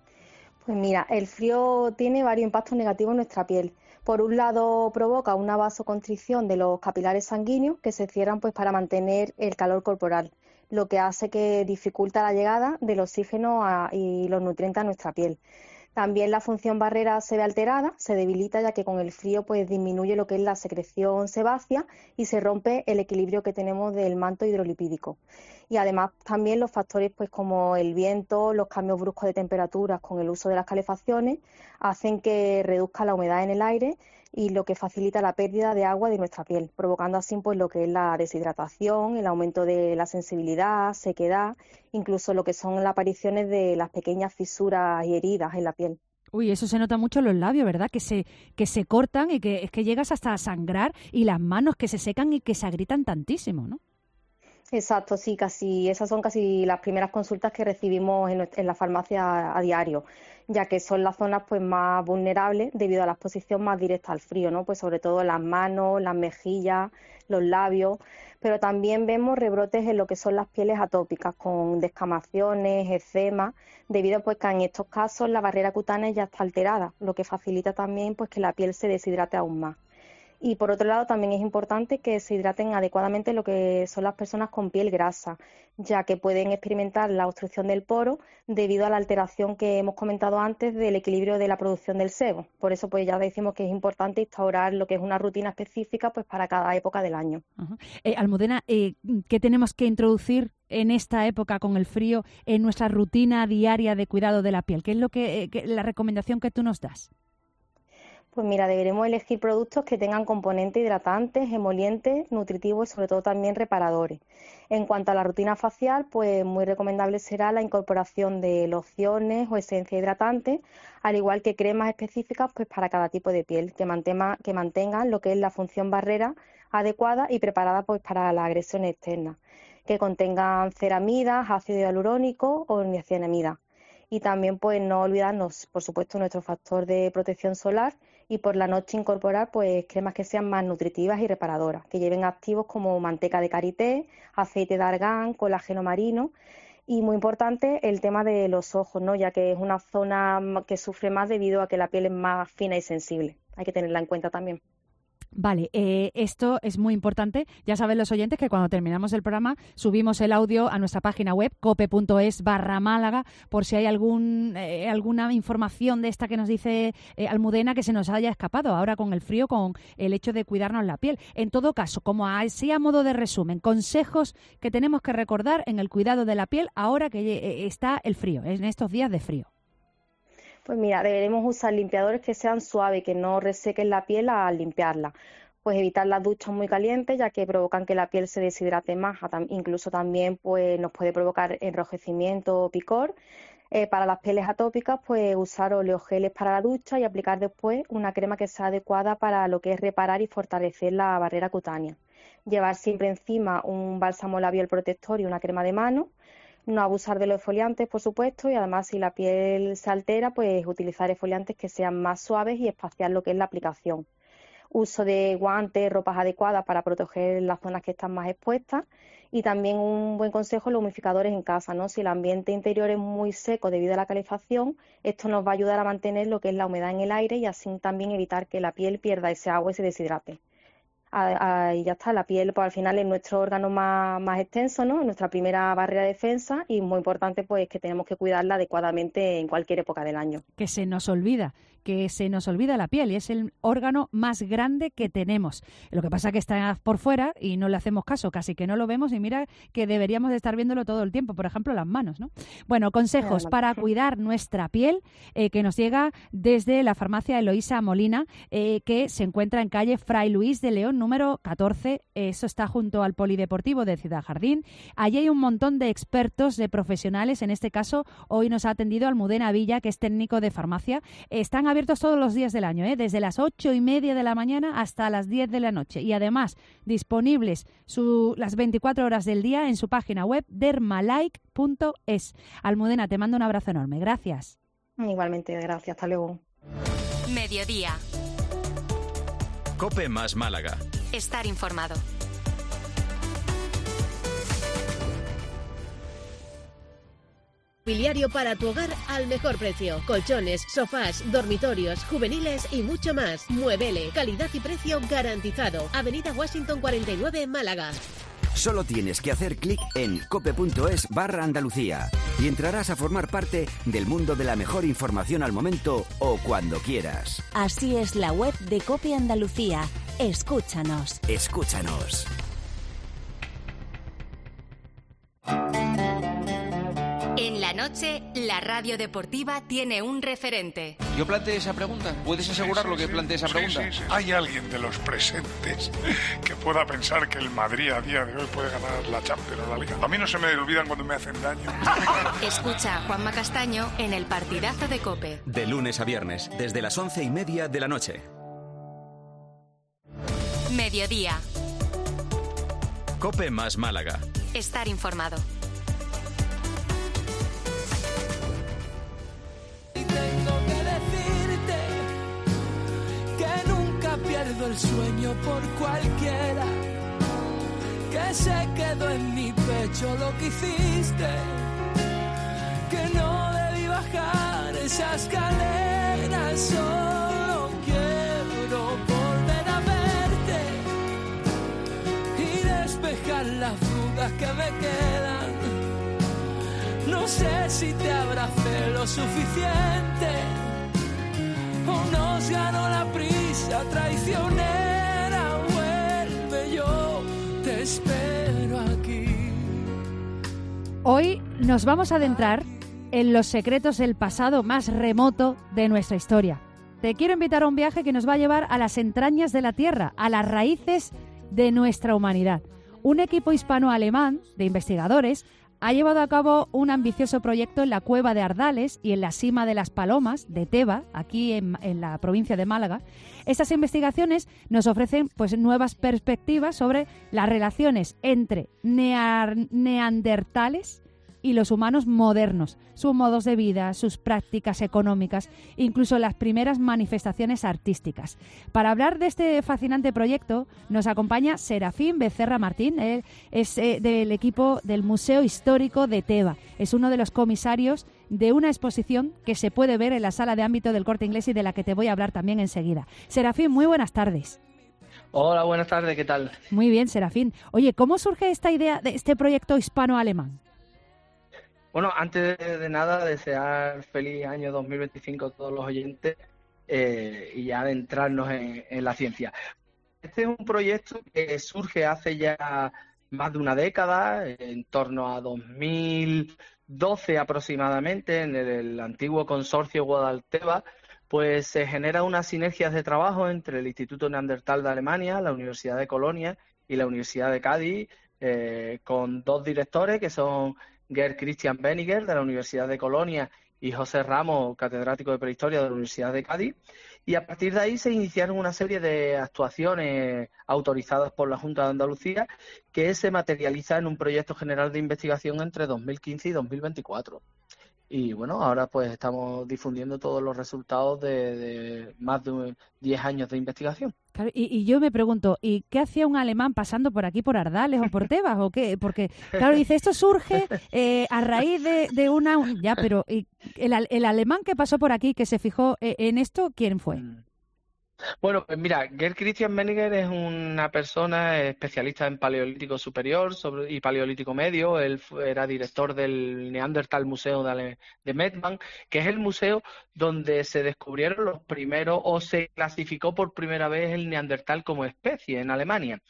[SPEAKER 8] Pues mira, el frío tiene varios impactos negativos en nuestra piel. Por un lado, provoca una vasoconstricción de los capilares sanguíneos que se cierran pues para mantener el calor corporal, lo que hace que dificulta la llegada del oxígeno y los nutrientes a nuestra piel. También la función barrera se ve alterada, se debilita, ya que con el frío pues disminuye lo que es la secreción sebácea y se rompe el equilibrio que tenemos del manto hidrolipídico. Y además también los factores pues como el viento, los cambios bruscos de temperaturas con el uso de las calefacciones hacen que reduzca la humedad en el aire y lo que facilita la pérdida de agua de nuestra piel, provocando así pues lo que es la deshidratación, el aumento de la sensibilidad, sequedad, incluso lo que son las apariciones de las pequeñas fisuras y heridas en la piel.
[SPEAKER 3] Uy, eso se nota mucho en los labios, ¿verdad? Que se cortan y que es que llegas hasta a sangrar, y las manos que se secan y que se agrietan tantísimo, ¿no?
[SPEAKER 8] Exacto, sí, esas son casi las primeras consultas que recibimos en la farmacia a diario, ya que son las zonas pues más vulnerables debido a la exposición más directa al frío, ¿no? Pues sobre todo las manos, las mejillas, los labios, pero también vemos rebrotes en lo que son las pieles atópicas con descamaciones, eczema, debido pues que en estos casos la barrera cutánea ya está alterada, lo que facilita también pues que la piel se deshidrate aún más. Y por otro lado también es importante que se hidraten adecuadamente lo que son las personas con piel grasa, ya que pueden experimentar la obstrucción del poro debido a la alteración que hemos comentado antes del equilibrio de la producción del sebo. Por eso pues ya decimos que es importante instaurar lo que es una rutina específica pues para cada época del año.
[SPEAKER 3] Almudena, ¿qué tenemos que introducir en esta época con el frío en nuestra rutina diaria de cuidado de la piel? ¿Qué es lo la recomendación que tú nos das?
[SPEAKER 8] Pues mira, deberemos elegir productos que tengan componentes hidratantes, emolientes, nutritivos y sobre todo también reparadores. En cuanto a la rutina facial, pues muy recomendable será la incorporación de lociones o esencias hidratantes, al igual que cremas específicas pues para cada tipo de piel, que mantengan lo que es la función barrera adecuada y preparada pues para la agresión externa, que contengan ceramidas, ácido hialurónico o niacinamida. Y también pues no olvidarnos, por supuesto, nuestro factor de protección solar y por la noche incorporar pues cremas que sean más nutritivas y reparadoras, que lleven activos como manteca de karité, aceite de argán, colágeno marino y muy importante el tema de los ojos, ¿no? Ya que es una zona que sufre más debido a que la piel es más fina y sensible. Hay que tenerla en cuenta también.
[SPEAKER 3] Vale, esto es muy importante. Ya saben los oyentes que cuando terminamos el programa subimos el audio a nuestra página web cope.es/Málaga por si hay alguna información de esta que nos dice Almudena que se nos haya escapado ahora con el frío, con el hecho de cuidarnos la piel. En todo caso, como así a modo de resumen, consejos que tenemos que recordar en el cuidado de la piel ahora que está el frío, en estos días de frío.
[SPEAKER 8] Pues mira, deberemos usar limpiadores que sean suaves, que no resequen la piel al limpiarla. Pues evitar las duchas muy calientes, ya que provocan que la piel se deshidrate más. Incluso también pues nos puede provocar enrojecimiento o picor. Para las pieles atópicas, pues usar oleogeles para la ducha y aplicar después una crema que sea adecuada para lo que es reparar y fortalecer la barrera cutánea. Llevar siempre encima un bálsamo labial protector y una crema de mano. No abusar de los exfoliantes, por supuesto, y además si la piel se altera, pues utilizar exfoliantes que sean más suaves y espaciar lo que es la aplicación. Uso de guantes, ropas adecuadas para proteger las zonas que están más expuestas y también un buen consejo, los humidificadores en casa, ¿no? Si el ambiente interior es muy seco debido a la calefacción, esto nos va a ayudar a mantener lo que es la humedad en el aire y así también evitar que la piel pierda ese agua y se deshidrate. Y ya está, la piel pues al final es nuestro órgano más extenso, ¿no? Nuestra primera barrera de defensa y muy importante pues que tenemos que cuidarla adecuadamente en cualquier época del año.
[SPEAKER 3] Que se nos olvida la piel y es el órgano más grande que tenemos. Lo que pasa es que está por fuera y no le hacemos caso, casi que no lo vemos y mira que deberíamos de estar viéndolo todo el tiempo, por ejemplo las manos, ¿no? Bueno, consejos para cuidar nuestra piel que nos llega desde la farmacia Eloísa Molina que se encuentra en calle Fray Luis de León número 14, eso está junto al Polideportivo de Ciudad Jardín. Allí hay un montón de expertos, de profesionales, en este caso hoy nos ha atendido Almudena Villa, que es técnico de farmacia. Están abiertos todos los días del año, desde las 8:30 de la mañana hasta las 10 de la noche y además disponibles las 24 horas del día en su página web dermalike.es. Almudena, te mando un abrazo enorme, gracias.
[SPEAKER 8] Igualmente, gracias, hasta luego.
[SPEAKER 1] Mediodía.
[SPEAKER 24] COPE más Málaga.
[SPEAKER 1] Estar informado.
[SPEAKER 9] Mobiliario para tu hogar al mejor precio. Colchones, sofás, dormitorios, juveniles y mucho más. Muebele. Calidad y precio garantizado. Avenida Washington 49 en Málaga.
[SPEAKER 10] Solo tienes que hacer clic en cope.es/Andalucía y entrarás a formar parte del mundo de la mejor información al momento o cuando quieras.
[SPEAKER 11] Así es la web de Cope Andalucía. Escúchanos.
[SPEAKER 10] Escúchanos.
[SPEAKER 1] En la noche, la radio deportiva tiene un referente.
[SPEAKER 12] Yo planteé esa pregunta. ¿Puedes asegurarlo que planteé esa pregunta?
[SPEAKER 17] Sí. ¿Hay alguien de los presentes que pueda pensar que el Madrid a día de hoy puede ganar la Champions o la Liga? A mí no se me olvidan cuando me hacen daño.
[SPEAKER 1] Escucha a Juanma Castaño en el partidazo de COPE.
[SPEAKER 24] De lunes a viernes, desde las 11:30 de la noche.
[SPEAKER 1] Mediodía.
[SPEAKER 24] COPE más Málaga.
[SPEAKER 1] Estar informado.
[SPEAKER 16] Pierdo el sueño por cualquiera, que se quedó en mi pecho lo que hiciste, que no debí bajar esa escalera, solo quiero volver a verte y despejar las dudas que me quedan. No sé si te abracé lo suficiente o nos ganó la prisa traicionera. Vuelve, yo te espero aquí.
[SPEAKER 3] Hoy nos vamos a adentrar en los secretos del pasado más remoto de nuestra historia. Te quiero invitar a un viaje que nos va a llevar a las entrañas de la Tierra, a las raíces de nuestra humanidad. Un equipo hispano-alemán de investigadores ha llevado a cabo un ambicioso proyecto en la cueva de Ardales y en la Sima de las Palomas de Teba, aquí en la provincia de Málaga. Estas investigaciones nos ofrecen pues nuevas perspectivas sobre las relaciones entre neandertales y los humanos modernos, sus modos de vida, sus prácticas económicas, incluso las primeras manifestaciones artísticas. Para hablar de este fascinante proyecto nos acompaña Serafín Becerra Martín. Él es del equipo del Museo Histórico de Teba. Es uno de los comisarios de una exposición que se puede ver en la sala de ámbito del Corte Inglés y de la que te voy a hablar también enseguida. Serafín, muy buenas tardes.
[SPEAKER 6] Hola, buenas tardes, ¿qué tal?
[SPEAKER 3] Muy bien, Serafín. Oye, ¿cómo surge esta idea de este proyecto hispano-alemán?
[SPEAKER 6] Bueno, antes de nada, desear feliz año 2025 a todos los oyentes y ya adentrarnos en la ciencia. Este es un proyecto que surge hace ya más de una década, en torno a 2012 aproximadamente, en el antiguo consorcio Guadalteba, pues se genera unas sinergias de trabajo entre el Instituto Neandertal de Alemania, la Universidad de Colonia y la Universidad de Cádiz, con dos directores que son Gerd Christian Weniger, de la Universidad de Colonia, y José Ramos, catedrático de Prehistoria de la Universidad de Cádiz. Y a partir de ahí se iniciaron una serie de actuaciones autorizadas por la Junta de Andalucía que se materializa en un proyecto general de investigación entre 2015 y 2024. Y bueno, ahora pues estamos difundiendo todos los resultados de más de 10 años de investigación.
[SPEAKER 3] Claro, y yo me pregunto, ¿y qué hacía un alemán pasando por aquí, por Ardales o por Tebas o qué? Porque, claro, dice, esto surge a raíz de una... Ya, pero el alemán que pasó por aquí, que se fijó en esto, ¿quién fue?
[SPEAKER 6] Bueno, pues mira, Gerd Christian Weniger es una persona especialista en paleolítico superior y paleolítico medio. Él era director del Neandertal Museo de Mettmann, que es el museo donde se descubrieron los primeros o se clasificó por primera vez el Neandertal como especie en Alemania.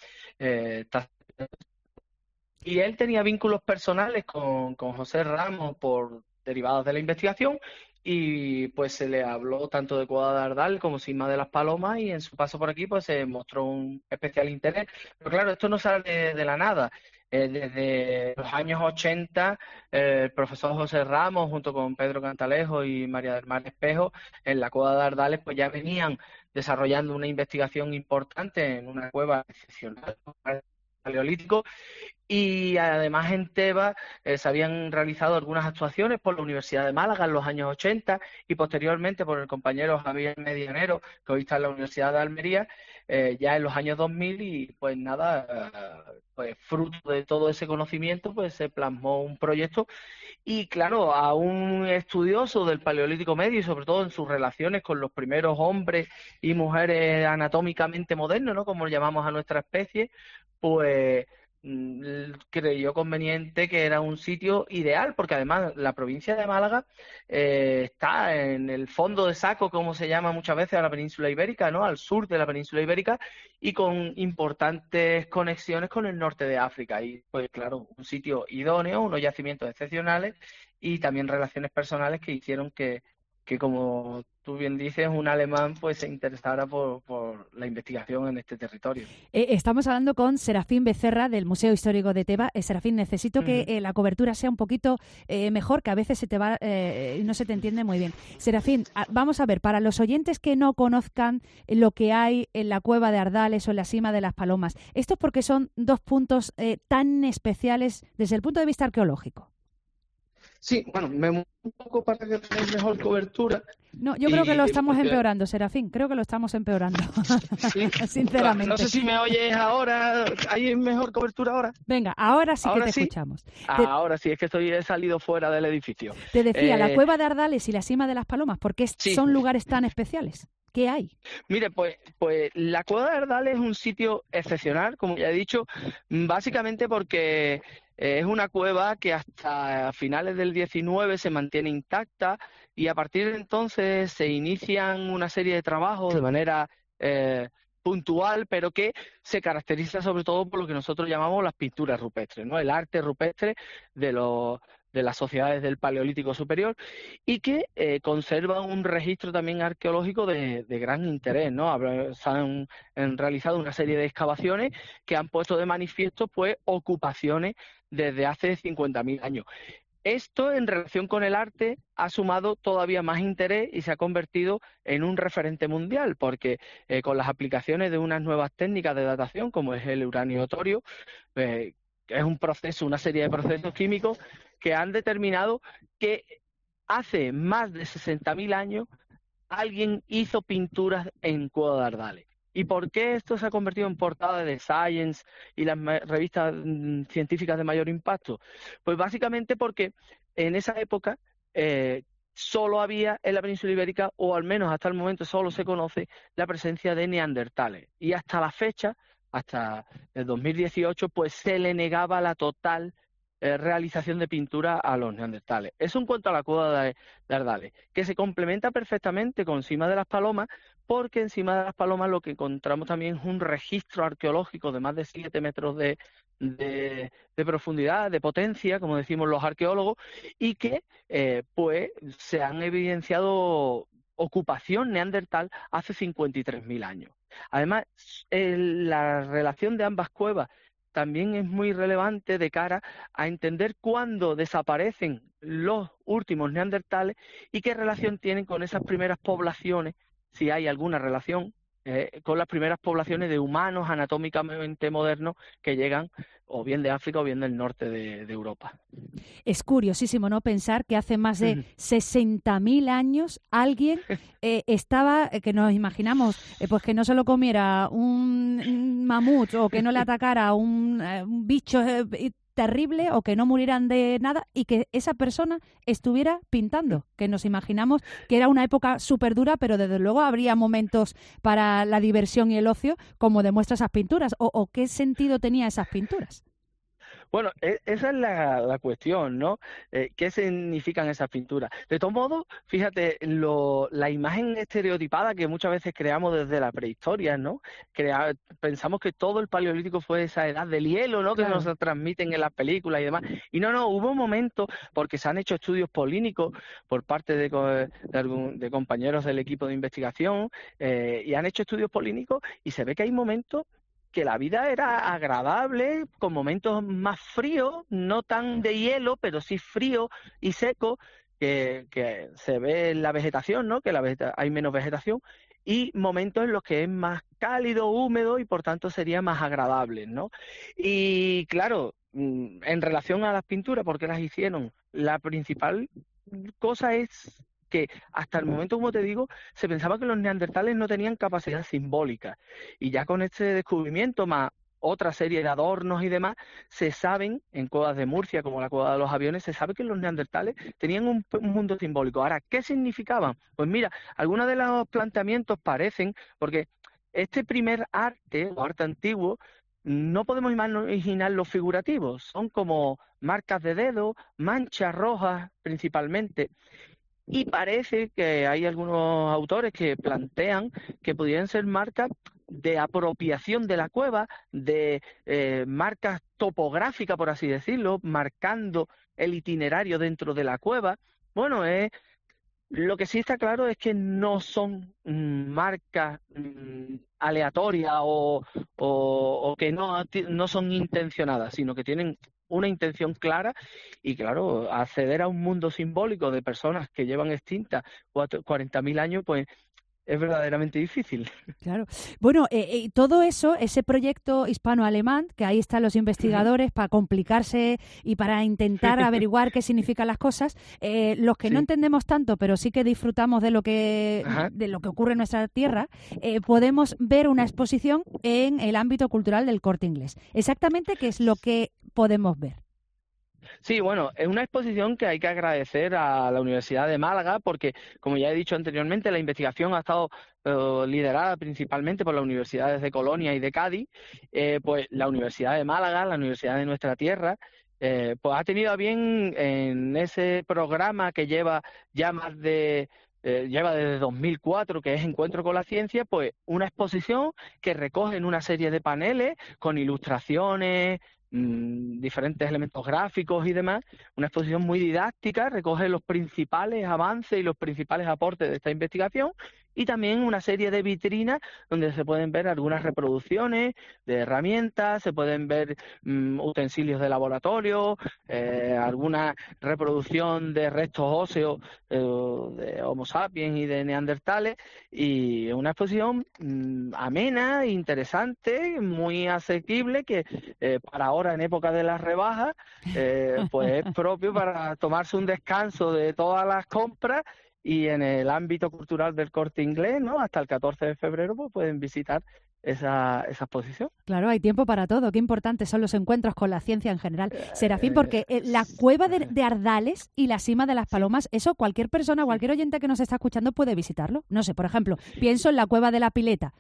[SPEAKER 6] Y él tenía vínculos personales con José Ramos derivados de la investigación. Y pues se le habló tanto de Cueva de Ardal como Sima de las Palomas, y en su paso por aquí pues se mostró un especial interés. Pero claro, esto no sale de la nada. Desde los años 80, el profesor José Ramos, junto con Pedro Cantalejo y María del Mar Espejo, en la Cueva de Ardales, pues ya venían desarrollando una investigación importante en una cueva excepcional paleolítico. Y además en Teba se habían realizado algunas actuaciones por la Universidad de Málaga en los años 80 y posteriormente por el compañero Javier Medianero, que hoy está en la Universidad de Almería, ya en los años 2000. Y pues nada, pues fruto de todo ese conocimiento pues se plasmó un proyecto. Y claro, a un estudioso del Paleolítico Medio y sobre todo en sus relaciones con los primeros hombres y mujeres anatómicamente modernos, ¿no?, como llamamos a nuestra especie, pues creyó conveniente que era un sitio ideal, porque además la provincia de Málaga está en el fondo de saco, como se llama muchas veces, a la península ibérica, ¿no?, al sur de la península ibérica, y con importantes conexiones con el norte de África. Y pues claro, un sitio idóneo, unos yacimientos excepcionales y también relaciones personales que hicieron que como tú bien dices, un alemán pues se interesara por la investigación en este territorio.
[SPEAKER 3] Estamos hablando con Serafín Becerra del Museo Histórico de Teba. Serafín, necesito que la cobertura sea un poquito mejor, que a veces se te va y no se te entiende muy bien. Serafín, vamos a ver, para los oyentes que no conozcan lo que hay en la Cueva de Ardales o en la Sima de las Palomas, esto es porque son dos puntos tan especiales desde el punto de vista arqueológico.
[SPEAKER 6] Sí, bueno, me muevo un poco para que tengáis mejor cobertura.
[SPEAKER 3] No, yo creo que lo estamos empeorando, Serafín. Creo que lo estamos empeorando.
[SPEAKER 6] Sí,
[SPEAKER 3] sinceramente.
[SPEAKER 6] No sé si me oyes ahora. ¿Hay mejor cobertura ahora?
[SPEAKER 3] Venga, ahora sí que te escuchamos.
[SPEAKER 6] Ahora sí, es que he salido fuera del edificio.
[SPEAKER 3] Te decía, la Cueva de Ardales y la Sima de las Palomas, ¿por qué son lugares tan especiales? ¿Qué hay?
[SPEAKER 6] Mire, pues la Cueva de Ardales es un sitio excepcional, como ya he dicho, básicamente porque es una cueva que hasta finales del 19 se mantiene intacta, y a partir de entonces se inician una serie de trabajos de manera puntual, pero que se caracteriza sobre todo por lo que nosotros llamamos las pinturas rupestres, ¿no?, el arte rupestre de los de las sociedades del Paleolítico Superior y que conserva un registro también arqueológico de gran interés, ¿no? Se han realizado una serie de excavaciones que han puesto de manifiesto pues ocupaciones desde hace 50.000 años. Esto, en relación con el arte, ha sumado todavía más interés y se ha convertido en un referente mundial, porque con las aplicaciones de unas nuevas técnicas de datación, como es el uranio torio, es un proceso, una serie de procesos químicos que han determinado que hace más de 60.000 años alguien hizo pinturas en Cueva de Ardales. ¿Y por qué esto se ha convertido en portada de Science y las revistas científicas de mayor impacto? Pues básicamente porque en esa época solo había en la península ibérica, o al menos hasta el momento solo se conoce, la presencia de neandertales. Y hasta la fecha, hasta el 2018, pues se le negaba la total realización de pintura a los neandertales. Eso en cuanto a la Cueva de Ardales, que se complementa perfectamente con Cima de las Palomas, porque en Cima de las Palomas lo que encontramos también es un registro arqueológico de más de 7 metros de profundidad, de potencia, como decimos los arqueólogos, y que pues se han evidenciado ocupación neandertal hace 53.000 años. Además, la relación de ambas cuevas también es muy relevante de cara a entender cuándo desaparecen los últimos neandertales y qué relación tienen con esas primeras poblaciones, si hay alguna relación, con las primeras poblaciones de humanos anatómicamente modernos que llegan o bien de África o bien del norte de Europa.
[SPEAKER 3] Es curiosísimo, ¿no?, pensar que hace más de 60.000 años alguien estaba, que nos imaginamos, pues que no se lo comiera un mamut o que no le atacara un bicho terrible o que no murieran de nada y que esa persona estuviera pintando, que nos imaginamos que era una época súper dura, pero desde luego habría momentos para la diversión y el ocio, como demuestra esas pinturas, o qué sentido tenía esas pinturas.
[SPEAKER 6] Bueno, esa es la cuestión, ¿no? ¿Qué significan esas pinturas? De todos modos, fíjate, la imagen estereotipada que muchas veces creamos desde la prehistoria, ¿no? Pensamos que todo el Paleolítico fue esa edad del hielo, ¿no? Claro. Que nos transmiten en las películas y demás. Y no, hubo momentos, porque se han hecho estudios polínicos por parte de compañeros del equipo de investigación, y han hecho estudios polínicos y se ve que hay momentos que la vida era agradable, con momentos más fríos, no tan de hielo, pero sí frío y seco, que se ve en la vegetación, ¿no? Que hay menos vegetación, y momentos en los que es más cálido, húmedo y por tanto sería más agradable, ¿no? Y claro, en relación a las pinturas, ¿por qué las hicieron? La principal cosa es que hasta el momento, como te digo, se pensaba que los neandertales no tenían capacidad simbólica. Y ya con este descubrimiento, más otra serie de adornos y demás, se saben, en cuevas de Murcia, como la cueva de los aviones, se sabe que los neandertales tenían un mundo simbólico. Ahora, ¿qué significaban? Pues mira, algunos de los planteamientos parecen, porque este primer arte, o arte antiguo, no podemos imaginar los figurativos. Son como marcas de dedo, manchas rojas principalmente. Y parece que hay algunos autores que plantean que pudieran ser marcas de apropiación de la cueva, de marcas topográficas, por así decirlo, marcando el itinerario dentro de la cueva. Bueno, lo que sí está claro es que no son marcas aleatorias o que no son intencionadas, sino que tienen una intención clara y, claro, acceder a un mundo simbólico de personas que llevan extintas 40.000 años, pues es verdaderamente difícil.
[SPEAKER 3] Claro. Bueno, todo eso, ese proyecto hispano-alemán, que ahí están los investigadores para complicarse y para intentar averiguar qué significan las cosas, los que no entendemos tanto, pero sí que disfrutamos de lo que ocurre en nuestra tierra, podemos ver una exposición en el ámbito cultural del Corte Inglés. Exactamente, ¿qué es lo que podemos ver?
[SPEAKER 6] Sí, bueno, es una exposición que hay que agradecer a la Universidad de Málaga porque, como ya he dicho anteriormente, la investigación ha estado liderada principalmente por las universidades de Colonia y de Cádiz. Pues la Universidad de Málaga, la Universidad de nuestra tierra, pues ha tenido a bien en ese programa que lleva ya lleva desde 2004, que es Encuentro con la Ciencia, pues una exposición que recoge en una serie de paneles con ilustraciones, diferentes elementos gráficos y demás, una exposición muy didáctica, recoge los principales avances y los principales aportes de esta investigación, y también una serie de vitrinas donde se pueden ver algunas reproducciones de herramientas, se pueden ver utensilios de laboratorio, alguna reproducción de restos óseos de Homo sapiens y de neandertales, y una exposición amena, interesante, muy asequible, que para ahora en época de las rebajas pues es propio para tomarse un descanso de todas las compras. Y en el ámbito cultural del Corte Inglés, ¿no?, hasta el 14 de febrero pues pueden visitar esa exposición.
[SPEAKER 3] Claro, hay tiempo para todo. Qué importantes son los encuentros con la ciencia en general. Serafín, porque la cueva de Ardales y la Sima de las Palomas, eso cualquier persona, cualquier oyente que nos está escuchando puede visitarlo. No sé, por ejemplo, pienso en la Cueva de la Pileta,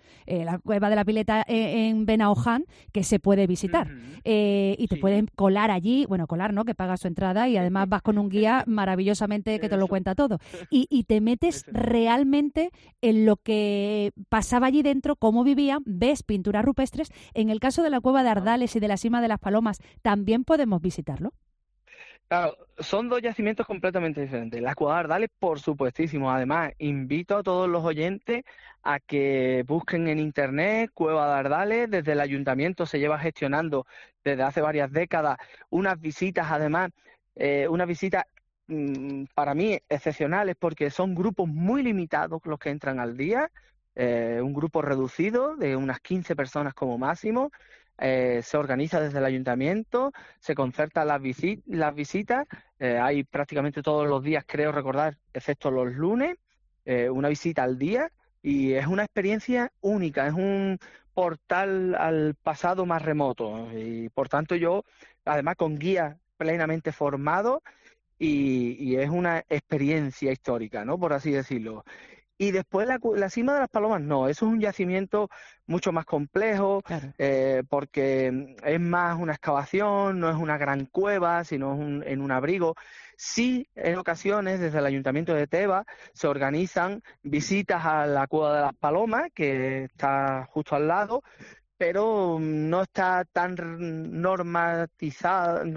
[SPEAKER 3] en Benaoján, que se puede visitar. Y te pueden colar allí, bueno, colar no, que pagas tu entrada y además vas con un guía maravillosamente que te lo cuenta todo. Y te metes realmente en lo que pasaba allí dentro, cómo vivían, ves pinturas rupestres. En el caso de la Cueva de Ardales y de la Sima de las Palomas, ¿también podemos visitarlo?
[SPEAKER 6] Claro, son dos yacimientos completamente diferentes. La Cueva de Ardales, por supuestísimo. Además, invito a todos los oyentes a que busquen en internet Cueva de Ardales. Desde el ayuntamiento se lleva gestionando desde hace varias décadas unas visitas, además, unas visitas para mí excepcionales, porque son grupos muy limitados los que entran al día. Un grupo reducido de unas 15 personas como máximo, se organiza desde el ayuntamiento, se concertan las visitas, hay prácticamente todos los días, creo recordar, excepto los lunes, una visita al día, y es una experiencia única, es un portal al pasado más remoto, y por tanto yo, además con guías plenamente formados, y es una experiencia histórica, ¿no?, por así decirlo. Y después la Sima de las Palomas, no, eso es un yacimiento mucho más complejo, claro. Porque es más una excavación, no es una gran cueva, sino en un abrigo. Sí, en ocasiones, desde el Ayuntamiento de Teba, se organizan visitas a la Cueva de las Palomas, que está justo al lado, pero no está tan normalizada,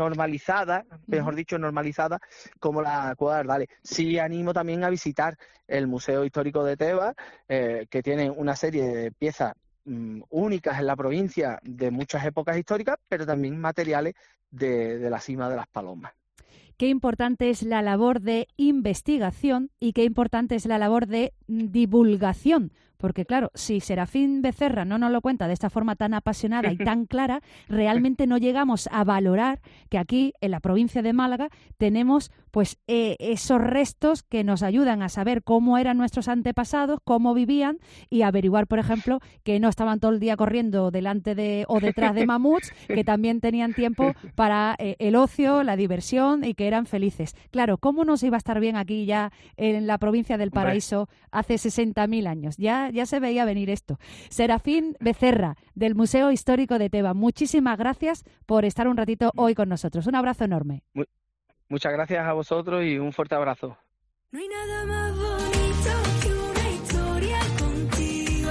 [SPEAKER 6] como la Cueva de Ardales. Sí animo también a visitar el Museo Histórico de Teba, que tiene una serie de piezas únicas en la provincia de muchas épocas históricas, pero también materiales de la Sima de las Palomas.
[SPEAKER 3] Qué importante es la labor de investigación y qué importante es la labor de divulgación. Porque claro, si Serafín Becerra no nos lo cuenta de esta forma tan apasionada y tan clara, realmente no llegamos a valorar que aquí, en la provincia de Málaga, tenemos pues esos restos que nos ayudan a saber cómo eran nuestros antepasados, cómo vivían, y averiguar, por ejemplo, que no estaban todo el día corriendo delante de o detrás de mamuts, que también tenían tiempo para el ocio, la diversión, y que eran felices. Claro, ¿cómo nos iba a estar bien aquí ya en la provincia del Paraíso hace 60.000 años? Ya se veía venir esto. Serafín Becerra, del Museo Histórico de Teba, muchísimas gracias por estar un ratito hoy con nosotros. Un abrazo enorme.
[SPEAKER 6] Muchas gracias a vosotros y un fuerte abrazo.
[SPEAKER 16] No hay nada más bonito que una historia contigo,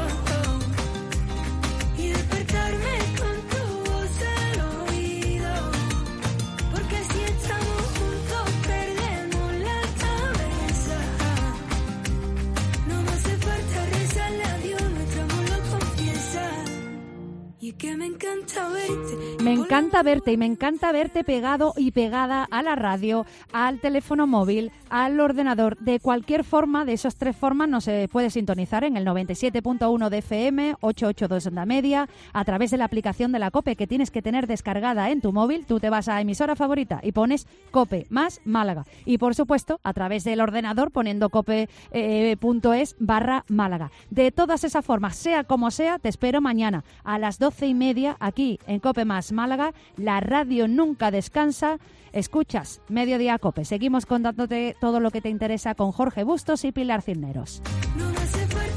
[SPEAKER 16] y despertarme con tu voz al oído, porque si estamos juntos perdemos la cabeza. No me hace falta rezarle a Dios, nuestro amor lo confiesa. Y es que me encanta verte.
[SPEAKER 3] Me encanta verte, y me encanta verte pegado y pegada a la radio, al teléfono móvil, al ordenador. De cualquier forma, de esas tres formas, nos se puede sintonizar en el 97.1 de FM, 882 onda media, a través de la aplicación de la COPE que tienes que tener descargada en tu móvil. Tú te vas a emisora favorita y pones COPE más Málaga. Y por supuesto, a través del ordenador poniendo cope.es/Málaga. De todas esas formas, sea como sea, te espero mañana a las 12:30 aquí en COPE más Málaga. La radio nunca descansa. Escuchas Mediodía Cope. Seguimos contándote todo lo que te interesa con Jorge Bustos y Pilar Cisneros.
[SPEAKER 16] No me hace falta